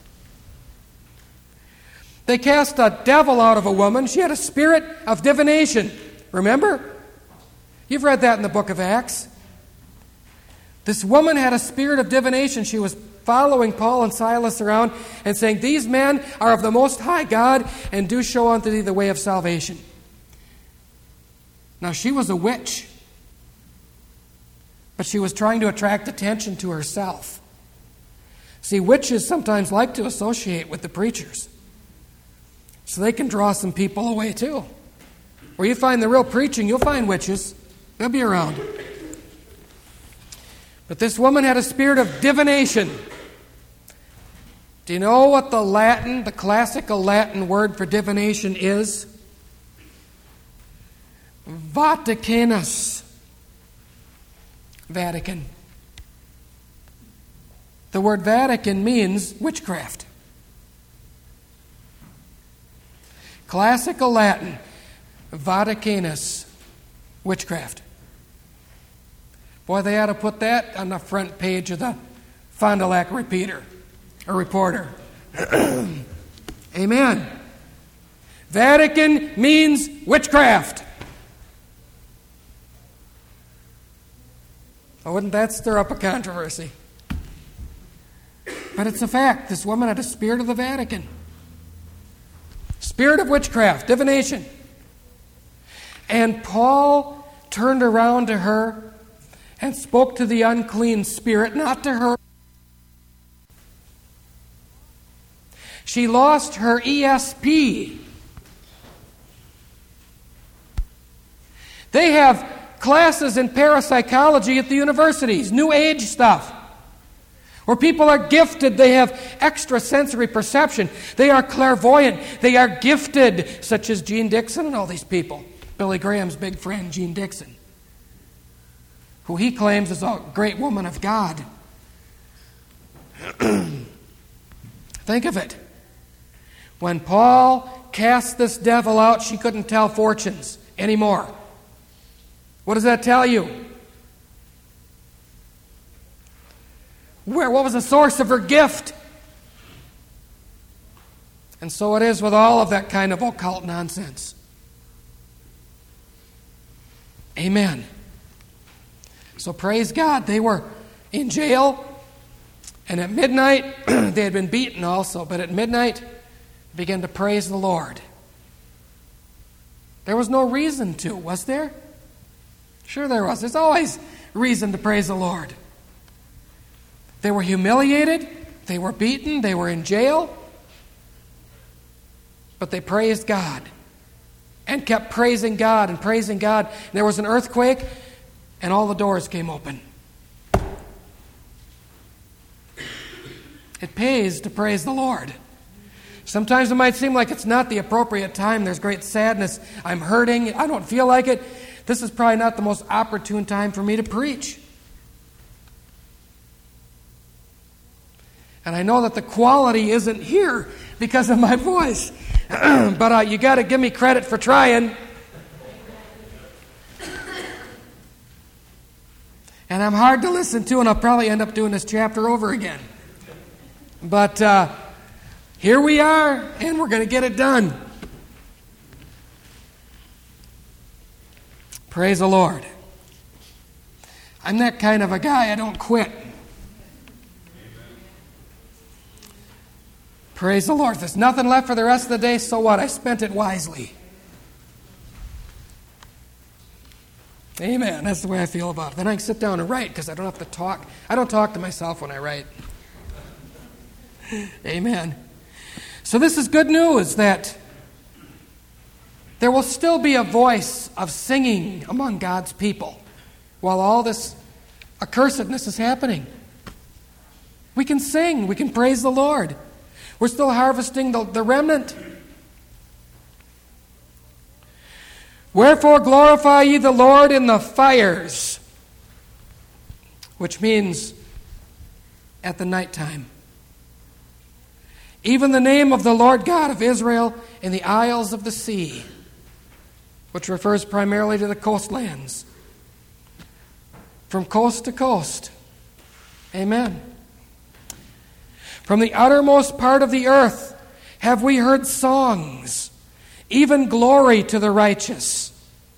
They cast a devil out of a woman. She had a spirit of divination. Remember? You've read that in the book of Acts. This woman had a spirit of divination. She was following Paul and Silas around and saying, "These men are of the Most High God and do show unto thee the way of salvation." Now, she was a witch, but she was trying to attract attention to herself. See, witches sometimes like to associate with the preachers, so they can draw some people away too. Where you find the real preaching, you'll find witches. They'll be around. But this woman had a spirit of divination. Do you know what the Latin, the classical Latin word for divination is? Vaticanus. Vatican. The word Vatican means witchcraft. Classical Latin, Vaticanus, witchcraft. Boy, they ought to put that on the front page of the Fond du Lac Repeater, or Reporter. Amen. Vatican means witchcraft. Well, wouldn't that stir up a controversy? But it's a fact. This woman had a spirit of the Vatican. Spirit of witchcraft, divination. And Paul turned around to her and spoke to the unclean spirit, not to her. She lost her E S P. They have classes in parapsychology at the universities, New Age stuff, where people are gifted. They have extrasensory perception. They are clairvoyant. They are gifted, such as Gene Dixon and all these people. Billy Graham's big friend, Gene Dixon. who he claims is a great woman of God. Think of it. When Paul cast this devil out, she couldn't tell fortunes anymore. What does that tell you? Where, what was the source of her gift? And so it is with all of that kind of occult nonsense. Amen. So praise God. They were in jail, and at midnight, they had been beaten also, but at midnight, they began to praise the Lord. There was no reason to, was there? Sure there was. There's always reason to praise the Lord. They were humiliated, they were beaten, they were in jail, but they praised God and kept praising God and praising God. And there was an earthquake, and all the doors came open. It pays to praise the Lord. Sometimes it might seem like it's not the appropriate time. There's great sadness. I'm hurting. I don't feel like it. This is probably not the most opportune time for me to preach. And I know that the quality isn't here because of my voice. But uh, you got to give me credit for trying. And I'm hard to listen to, and I'll probably end up doing this chapter over again. But uh, here we are, and we're going to get it done. Praise the Lord. I'm that kind of a guy. I don't quit. Praise the Lord. If there's nothing left for the rest of the day, so what? I spent it wisely. Amen. That's the way I feel about it. Then I can sit down and write because I don't have to talk. I don't talk to myself when I write. Amen. So this is good news that there will still be a voice of singing among God's people while all this accursedness is happening. We can sing. We can praise the Lord. We're still harvesting the, the remnant. Wherefore glorify ye the Lord in the fires, which means at the nighttime. Even the name of the Lord God of Israel in the isles of the sea, which refers primarily to the coastlands. From coast to coast. Amen. From the uttermost part of the earth have we heard songs, even glory to the righteous.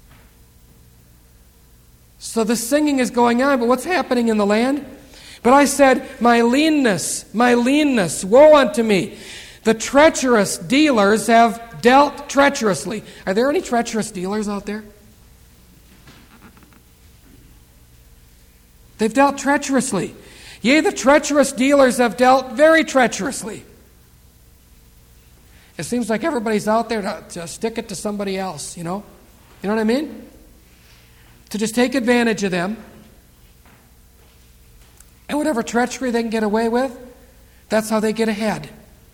So the singing is going on, but what's happening in the land? But I said, my leanness, my leanness, woe unto me. The treacherous dealers have dealt treacherously. Are there any treacherous dealers out there? They've dealt treacherously. Yea, the treacherous dealers have dealt very treacherously. It seems like everybody's out there to, to stick it to somebody else, you know? You know what I mean? To just take advantage of them. And whatever treachery they can get away with, that's how they get ahead.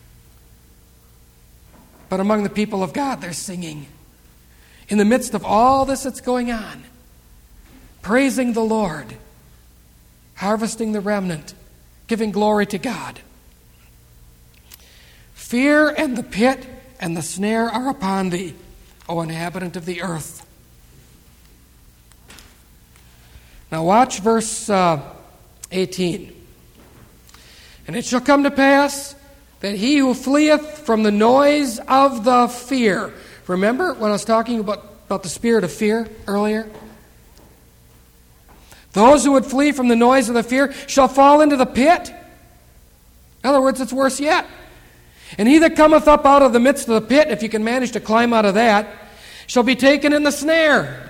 But among the people of God, they're singing. In the midst of all this that's going on, praising the Lord, harvesting the remnant, giving glory to God. Fear and the pit and the snare are upon thee, O inhabitant of the earth. Now watch verse uh, eighteen. And it shall come to pass that he who fleeth from the noise of the fear. Remember when I was talking about, about the spirit of fear earlier? Those who would flee from the noise of the fear shall fall into the pit. In other words, it's worse yet. And he that cometh up out of the midst of the pit, if you can manage to climb out of that, shall be taken in the snare.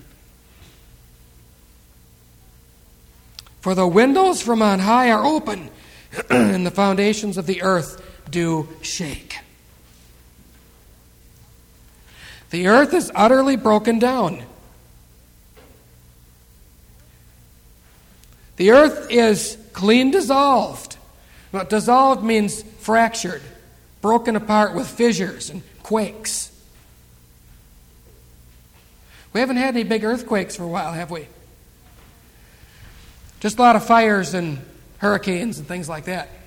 For the windows from on high are open, and the foundations of the earth do shake. The earth is utterly broken down. The earth is clean dissolved. Now, dissolved means fractured, broken apart with fissures and quakes. We haven't had any big earthquakes for a while, have we? Just a lot of fires and hurricanes and things like that.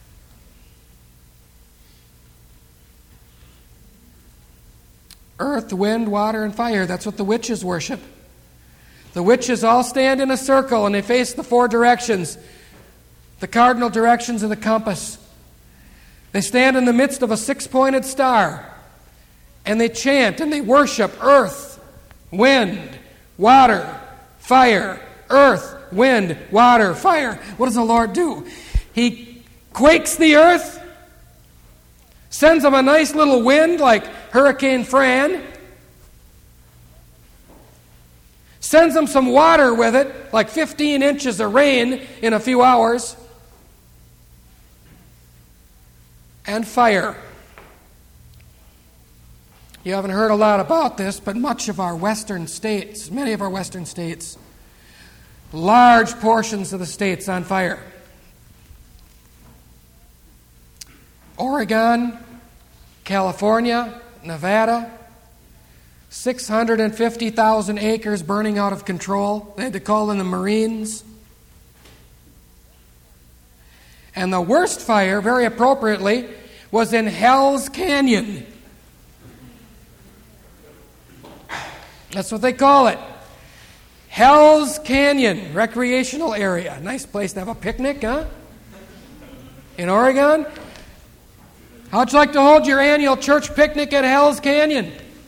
Earth, wind, water, and fire. That's what the witches worship. The witches all stand in a circle and they face the four directions, the cardinal directions of the compass. They stand in the midst of a six-pointed star and they chant and they worship earth, wind, water, fire. Earth, wind, water, fire. What does the Lord do? He quakes the earth, sends them a nice little wind like Hurricane Fran, sends them some water with it, like fifteen inches of rain in a few hours, and fire. You haven't heard a lot about this, but much of our western states, many of our western states, large portions of the states on fire. Oregon, California, Nevada, six hundred fifty thousand acres burning out of control. They had to call in the Marines. And the worst fire, very appropriately, was in Hell's Canyon. That's what they call it. Hell's Canyon recreational area. Nice place to have a picnic, huh? In Oregon. How'd you like to hold your annual church picnic at Hell's Canyon?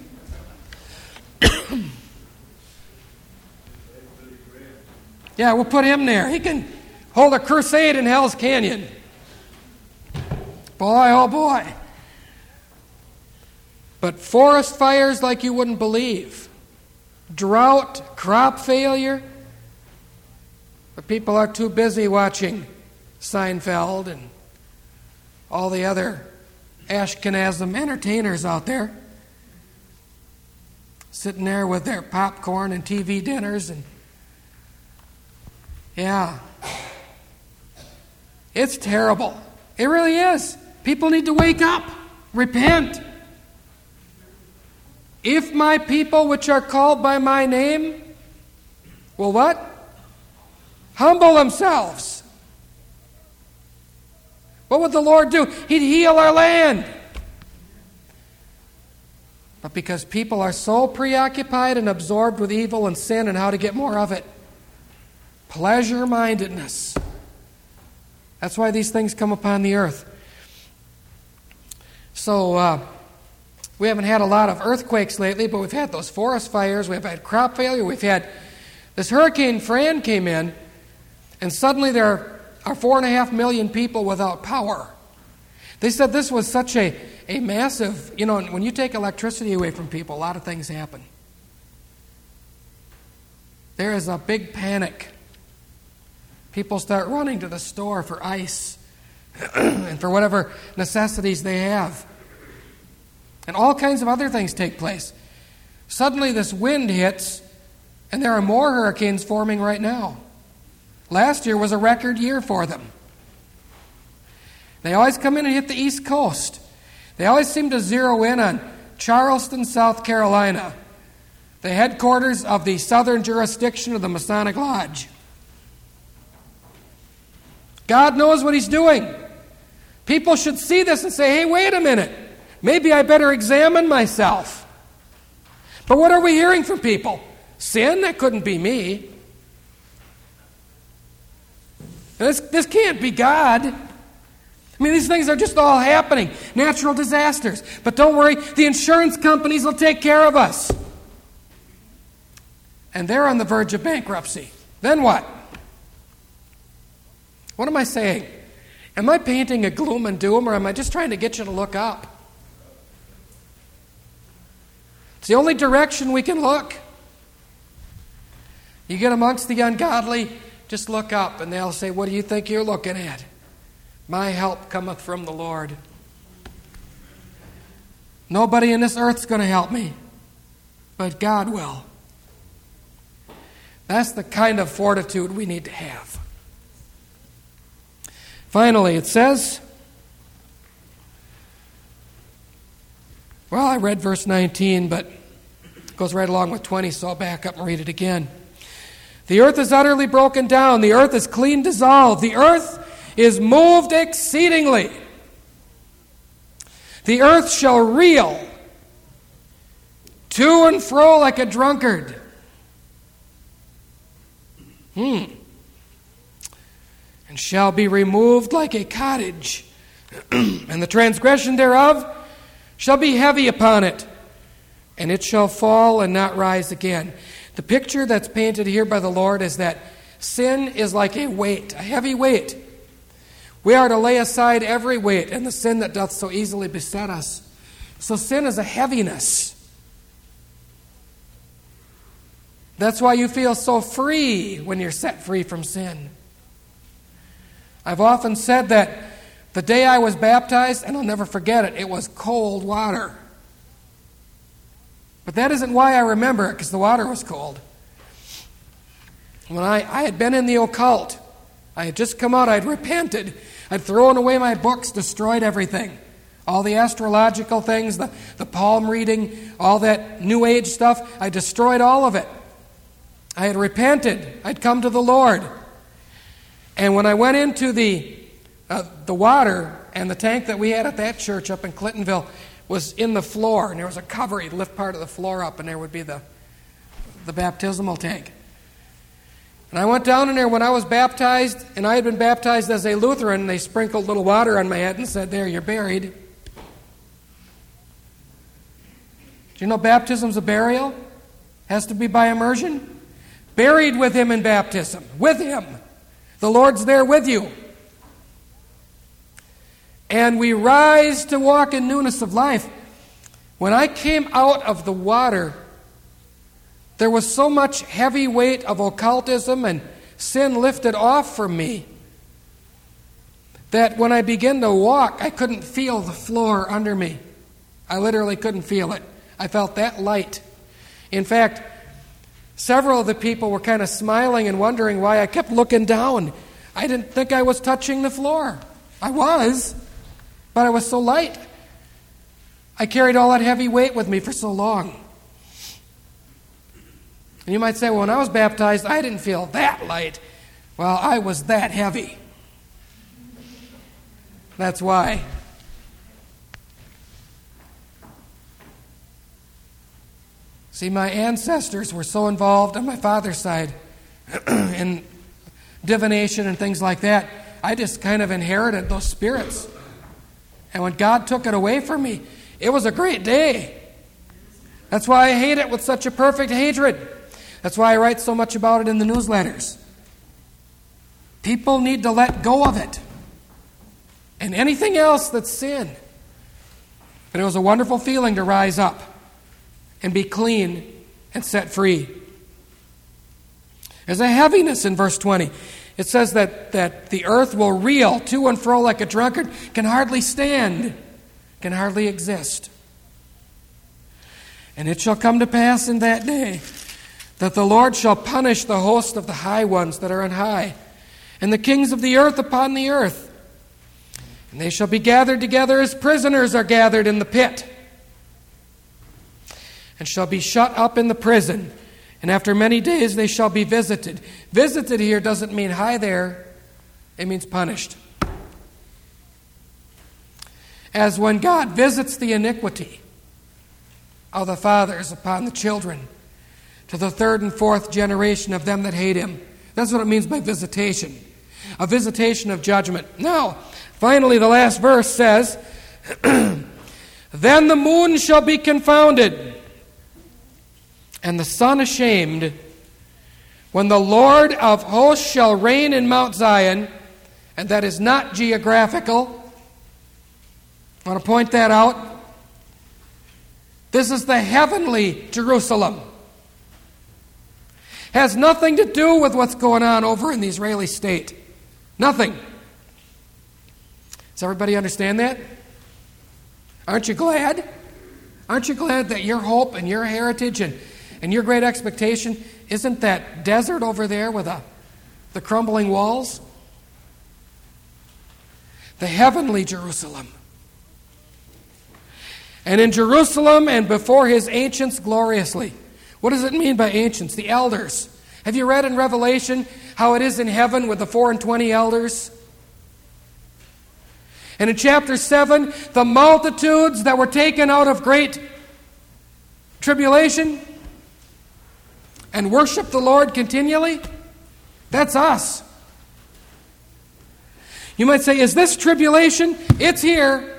Yeah, we'll put him there. He can hold a crusade in Hell's Canyon. Boy, oh boy. But forest fires like you wouldn't believe. Drought, crop failure. But people are too busy watching Seinfeld and all the other Ashkenazim entertainers out there, sitting there with their popcorn and T V dinners, and yeah, it's terrible. It really is. People need to wake up, repent. If my people, which are called by my name, will what? Humble themselves. What would the Lord do? He'd heal our land. But because people are so preoccupied and absorbed with evil and sin and how to get more of it, pleasure-mindedness. That's why these things come upon the earth. So, uh, we haven't had a lot of earthquakes lately, but we've had those forest fires, we've had crop failure, we've had this Hurricane Fran came in, and suddenly there are four and a half million people without power. They said this was such a, a massive, you know, when you take electricity away from people, a lot of things happen. There is a big panic. People start running to the store for ice and for whatever necessities they have. And all kinds of other things take place. Suddenly this wind hits, and there are more hurricanes forming right now. Last year was a record year for them. They always come in and hit the East Coast. They always seem to zero in on Charleston, South Carolina, the headquarters of the southern jurisdiction of the Masonic Lodge. God knows what He's doing. People should see this and say, hey, wait a minute. Maybe I better examine myself. But what are we hearing from people? Sin? That couldn't be me. This, this can't be God. I mean, these things are just all happening. Natural disasters. But don't worry, the insurance companies will take care of us. And they're on the verge of bankruptcy. Then what? What am I saying? Am I painting a gloom and doom, or am I just trying to get you to look up? It's the only direction we can look. You get amongst the ungodly, just look up, and they'll say, what do you think you're looking at? My help cometh from the Lord. Nobody in this earth's going to help me, but God will. That's the kind of fortitude we need to have. Finally, it says, well, I read verse nineteen, but it goes right along with twenty, so I'll back up and read it again. The earth is utterly broken down. The earth is clean dissolved. The earth is moved exceedingly. The earth shall reel to and fro like a drunkard. Hmm. And shall be removed like a cottage. And the transgression thereof shall be heavy upon it, and it shall fall and not rise again. The picture that's painted here by the Lord is that sin is like a weight, a heavy weight. We are to lay aside every weight and the sin that doth so easily beset us. So sin is a heaviness. That's why you feel so free when you're set free from sin. I've often said that the day I was baptized, and I'll never forget it, it was cold water. But that isn't why I remember it, because the water was cold. When I, I had been in the occult, I had just come out, I'd repented, I'd thrown away my books, destroyed everything. All the astrological things, the, the palm reading, all that New Age stuff, I destroyed all of it. I had repented, I'd come to the Lord. And when I went into the uh, the water, and the tank that we had at that church up in Clintonville was in the floor, and there was a cover. You'd lift part of the floor up, and there would be the the baptismal tank. And I went down in there when I was baptized, and I had been baptized as a Lutheran, and they sprinkled a little water on my head and said, "There, you're buried." Do you know baptism's a burial? Has to be by immersion. Buried with him in baptism. With him. The Lord's there with you. And we rise to walk in newness of life. When I came out of the water, there was so much heavy weight of occultism and sin lifted off from me that when I began to walk, I couldn't feel the floor under me. I literally couldn't feel it. I felt that light. In fact, several of the people were kind of smiling and wondering why I kept looking down. I didn't think I was touching the floor. I was, but I was so light. I carried all that heavy weight with me for so long. And you might say, well, when I was baptized, I didn't feel that light. Well, I was that heavy. That's why. See, my ancestors were so involved on my father's side in divination and things like that. I just kind of inherited those spirits. And when God took it away from me, it was a great day. That's why I hate it with such a perfect hatred. That's why I write so much about it in the newsletters. People need to let go of it. And anything else that's sin. But it was a wonderful feeling to rise up and be clean and set free. There's a heaviness in verse twenty. It says that, that the earth will reel to and fro like a drunkard, can hardly stand, can hardly exist. And it shall come to pass in that day that the Lord shall punish the host of the high ones that are on high, and the kings of the earth upon the earth. And they shall be gathered together as prisoners are gathered in the pit, and shall be shut up in the prison. And after many days they shall be visited. Visited here doesn't mean hi there. It means punished. As when God visits the iniquity of the fathers upon the children, to the third and fourth generation of them that hate him. That's what it means by visitation. A visitation of judgment. Now, finally the last verse says, Then the moon shall be confounded, and the sun ashamed, when the Lord of hosts shall reign in Mount Zion. And that is not geographical. I want to point that out. This is the heavenly Jerusalem. Has nothing to do with what's going on over in the Israeli state. Nothing. Does everybody understand that? Aren't you glad? Aren't you glad that your hope and your heritage and, and your great expectation isn't that desert over there with a, the crumbling walls? The heavenly Jerusalem. And in Jerusalem and before his ancients gloriously. What does it mean by ancients? The elders. Have you read in Revelation how it is in heaven with the four and twenty elders? And in chapter seven, the multitudes that were taken out of great tribulation and worship the Lord continually, that's us. You might say, is this tribulation? It's here.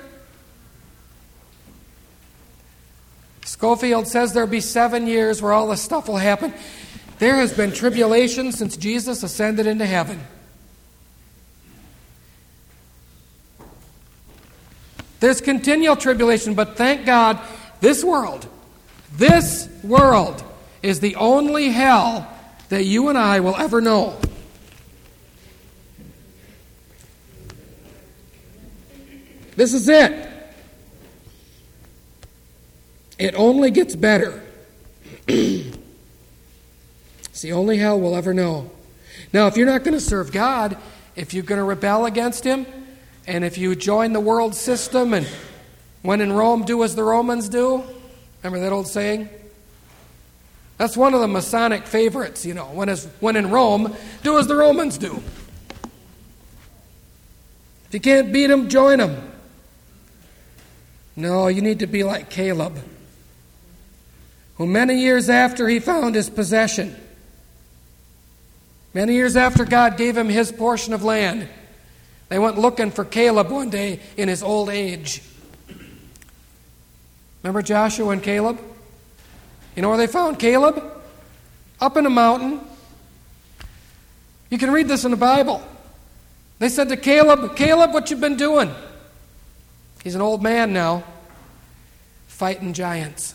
Schofield says there'll be seven years where all this stuff will happen. There has been tribulation since Jesus ascended into heaven. There's continual tribulation, but thank God, this world, this world is the only hell that you and I will ever know. This is it. It only gets better. It's the only hell we'll ever know. Now, if you're not going to serve God, if you're going to rebel against Him, and if you join the world system and when in Rome, do as the Romans do. Remember that old saying? That's one of the Masonic favorites, you know. When, is, when in Rome, do as the Romans do. If you can't beat them, join them. No, you need to be like Caleb, who many years after he found his possession, many years after God gave him his portion of land, they went looking for Caleb one day in his old age. Remember Joshua and Caleb? You know where they found Caleb? Up in a mountain. You can read this in the Bible. They said to Caleb, Caleb, what you been doing? He's an old man now, fighting giants.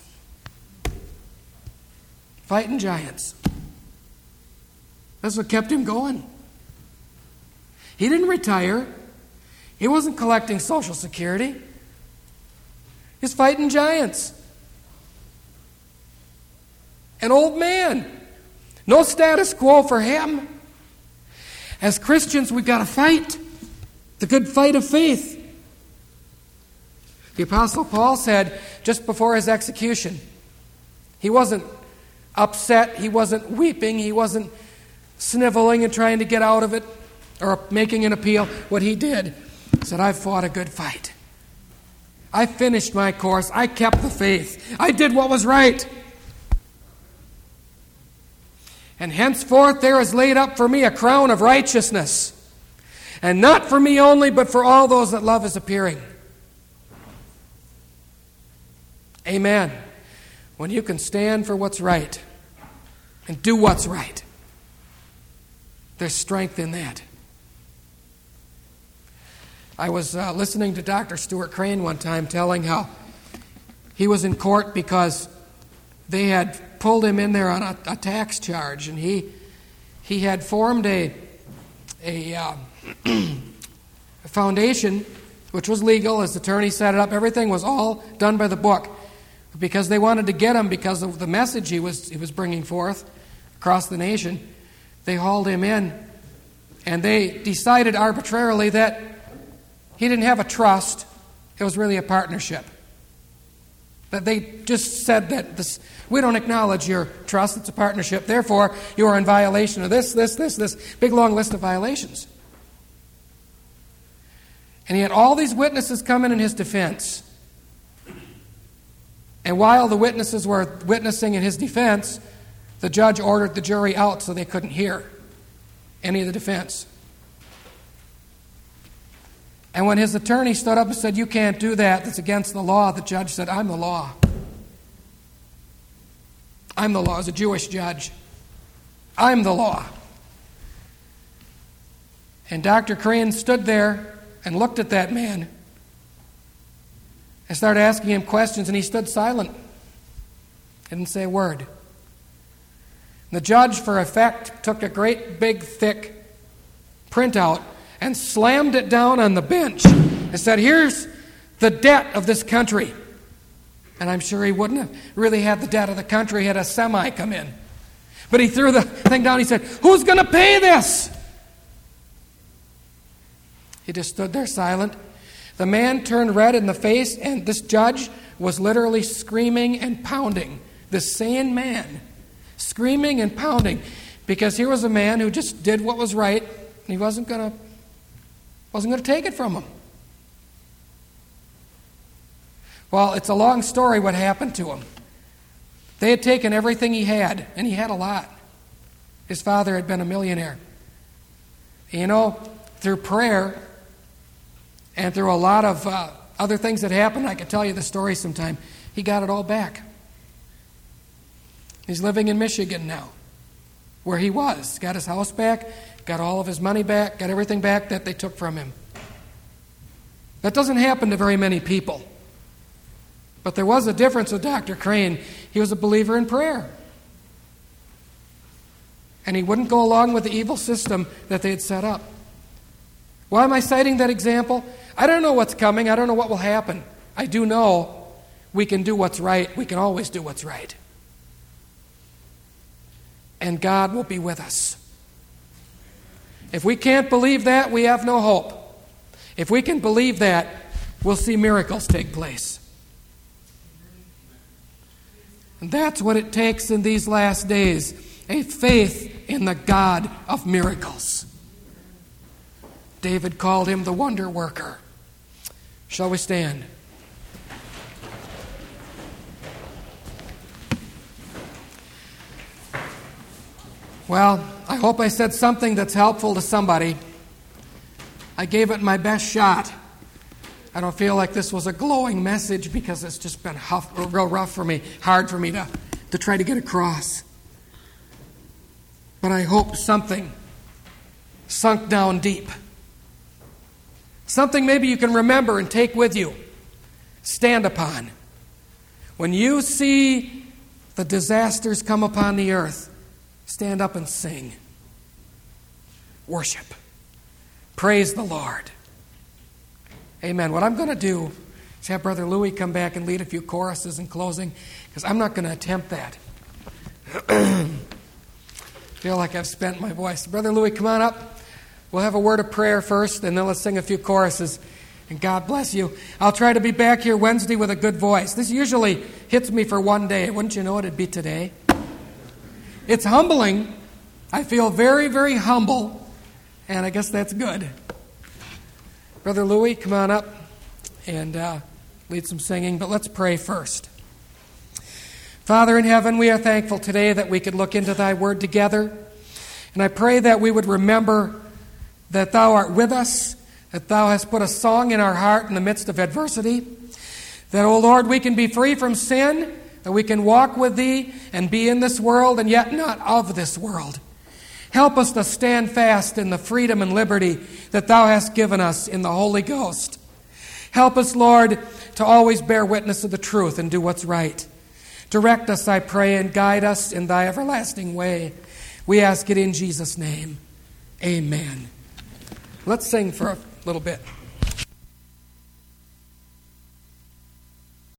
Fighting giants. That's what kept him going. He didn't retire. He wasn't collecting Social Security. He's fighting giants. An old man. No status quo for him. As Christians, we've got to fight the good fight of faith. The Apostle Paul said just before his execution, he wasn't upset, he wasn't weeping, he wasn't sniveling and trying to get out of it or making an appeal. What he did, he said, I've fought a good fight. I finished my course. I kept the faith. I did what was right. And henceforth there is laid up for me a crown of righteousness. And not for me only, but for all those that love his appearing. Amen. When you can stand for what's right and do what's right, there's strength in that. I was uh, listening to Doctor Stuart Crane one time telling how he was in court because they had pulled him in there on a, a tax charge, and he he had formed a a, uh, a foundation which was legal. His attorney set it up. Everything was all done by the book because they wanted to get him because of the message he was he was bringing forth across the nation. They hauled him in, and they decided arbitrarily that he didn't have a trust. It was really a partnership. That they just said that this, we don't acknowledge your trust. It's a partnership. Therefore, you are in violation of this, this, this, this big long list of violations. And he had all these witnesses coming in his defense. And while the witnesses were witnessing in his defense, the judge ordered the jury out so they couldn't hear any of the defense. And when his attorney stood up and said, you can't do that, that's against the law, the judge said, I'm the law. I'm the law. As a Jewish judge, I'm the law. And Doctor Crane stood there and looked at that man and started asking him questions, and he stood silent. Didn't say a word. The judge, for effect, took a great big thick printout and slammed it down on the bench and said, here's the debt of this country. And I'm sure he wouldn't have really had the debt of the country had a semi come in. But he threw the thing down. He said, who's going to pay this? He just stood there silent. The man turned red in the face, and this judge was literally screaming and pounding. This sane man, screaming and pounding. because here was a man who just did what was right, and he wasn't going to wasn't going to take it from him. Well, it's a long story what happened to him. They had taken everything he had, and he had a lot. His father had been a millionaire. You know, through prayer and through a lot of uh, other things that happened, I could tell you the story sometime, he got it all back. He's living in Michigan now, where he was. Got his house back, got all of his money back, got everything back that they took from him. That doesn't happen to very many people. But there was a difference with Doctor Crane. He was a believer in prayer. And he wouldn't go along with the evil system that they had set up. Why am I citing that example? I don't know what's coming. I don't know what will happen. I do know we can do what's right. We can always do what's right. And God will be with us. If we can't believe that, we have no hope. If we can believe that, we'll see miracles take place. And that's what it takes in these last days, a faith in the God of miracles. David called him the wonder worker. Shall we stand? Well, I hope I said something that's helpful to somebody. I gave it my best shot. I don't feel like this was a glowing message because it's just been huff, real rough for me, hard for me to, to try to get across. But I hope something sunk down deep. Something maybe you can remember and take with you, stand upon. When you see the disasters come upon the earth, stand up and sing. Worship. Praise the Lord. Amen. What I'm going to do is have Brother Louis come back and lead a few choruses in closing, because I'm not going to attempt that. I feel like I've spent my voice. Brother Louis, come on up. We'll have a word of prayer first, and then let's sing a few choruses. And God bless you. I'll try to be back here Wednesday with a good voice. This usually hits me for one day. Wouldn't you know it, it'd be today? It's humbling. I feel very, very humble, and I guess that's good. Brother Louis, come on up and uh, lead some singing, but let's pray first. Father in heaven, we are thankful today that we could look into thy word together, and I pray that we would remember that thou art with us, that thou hast put a song in our heart in the midst of adversity, that, O Lord, we can be free from sin, that we can walk with thee and be in this world and yet not of this world. Help us to stand fast in the freedom and liberty that thou hast given us in the Holy Ghost. Help us, Lord, to always bear witness of the truth and do what's right. Direct us, I pray, and guide us in thy everlasting way. We ask it in Jesus' name. Amen. Let's sing for a little bit.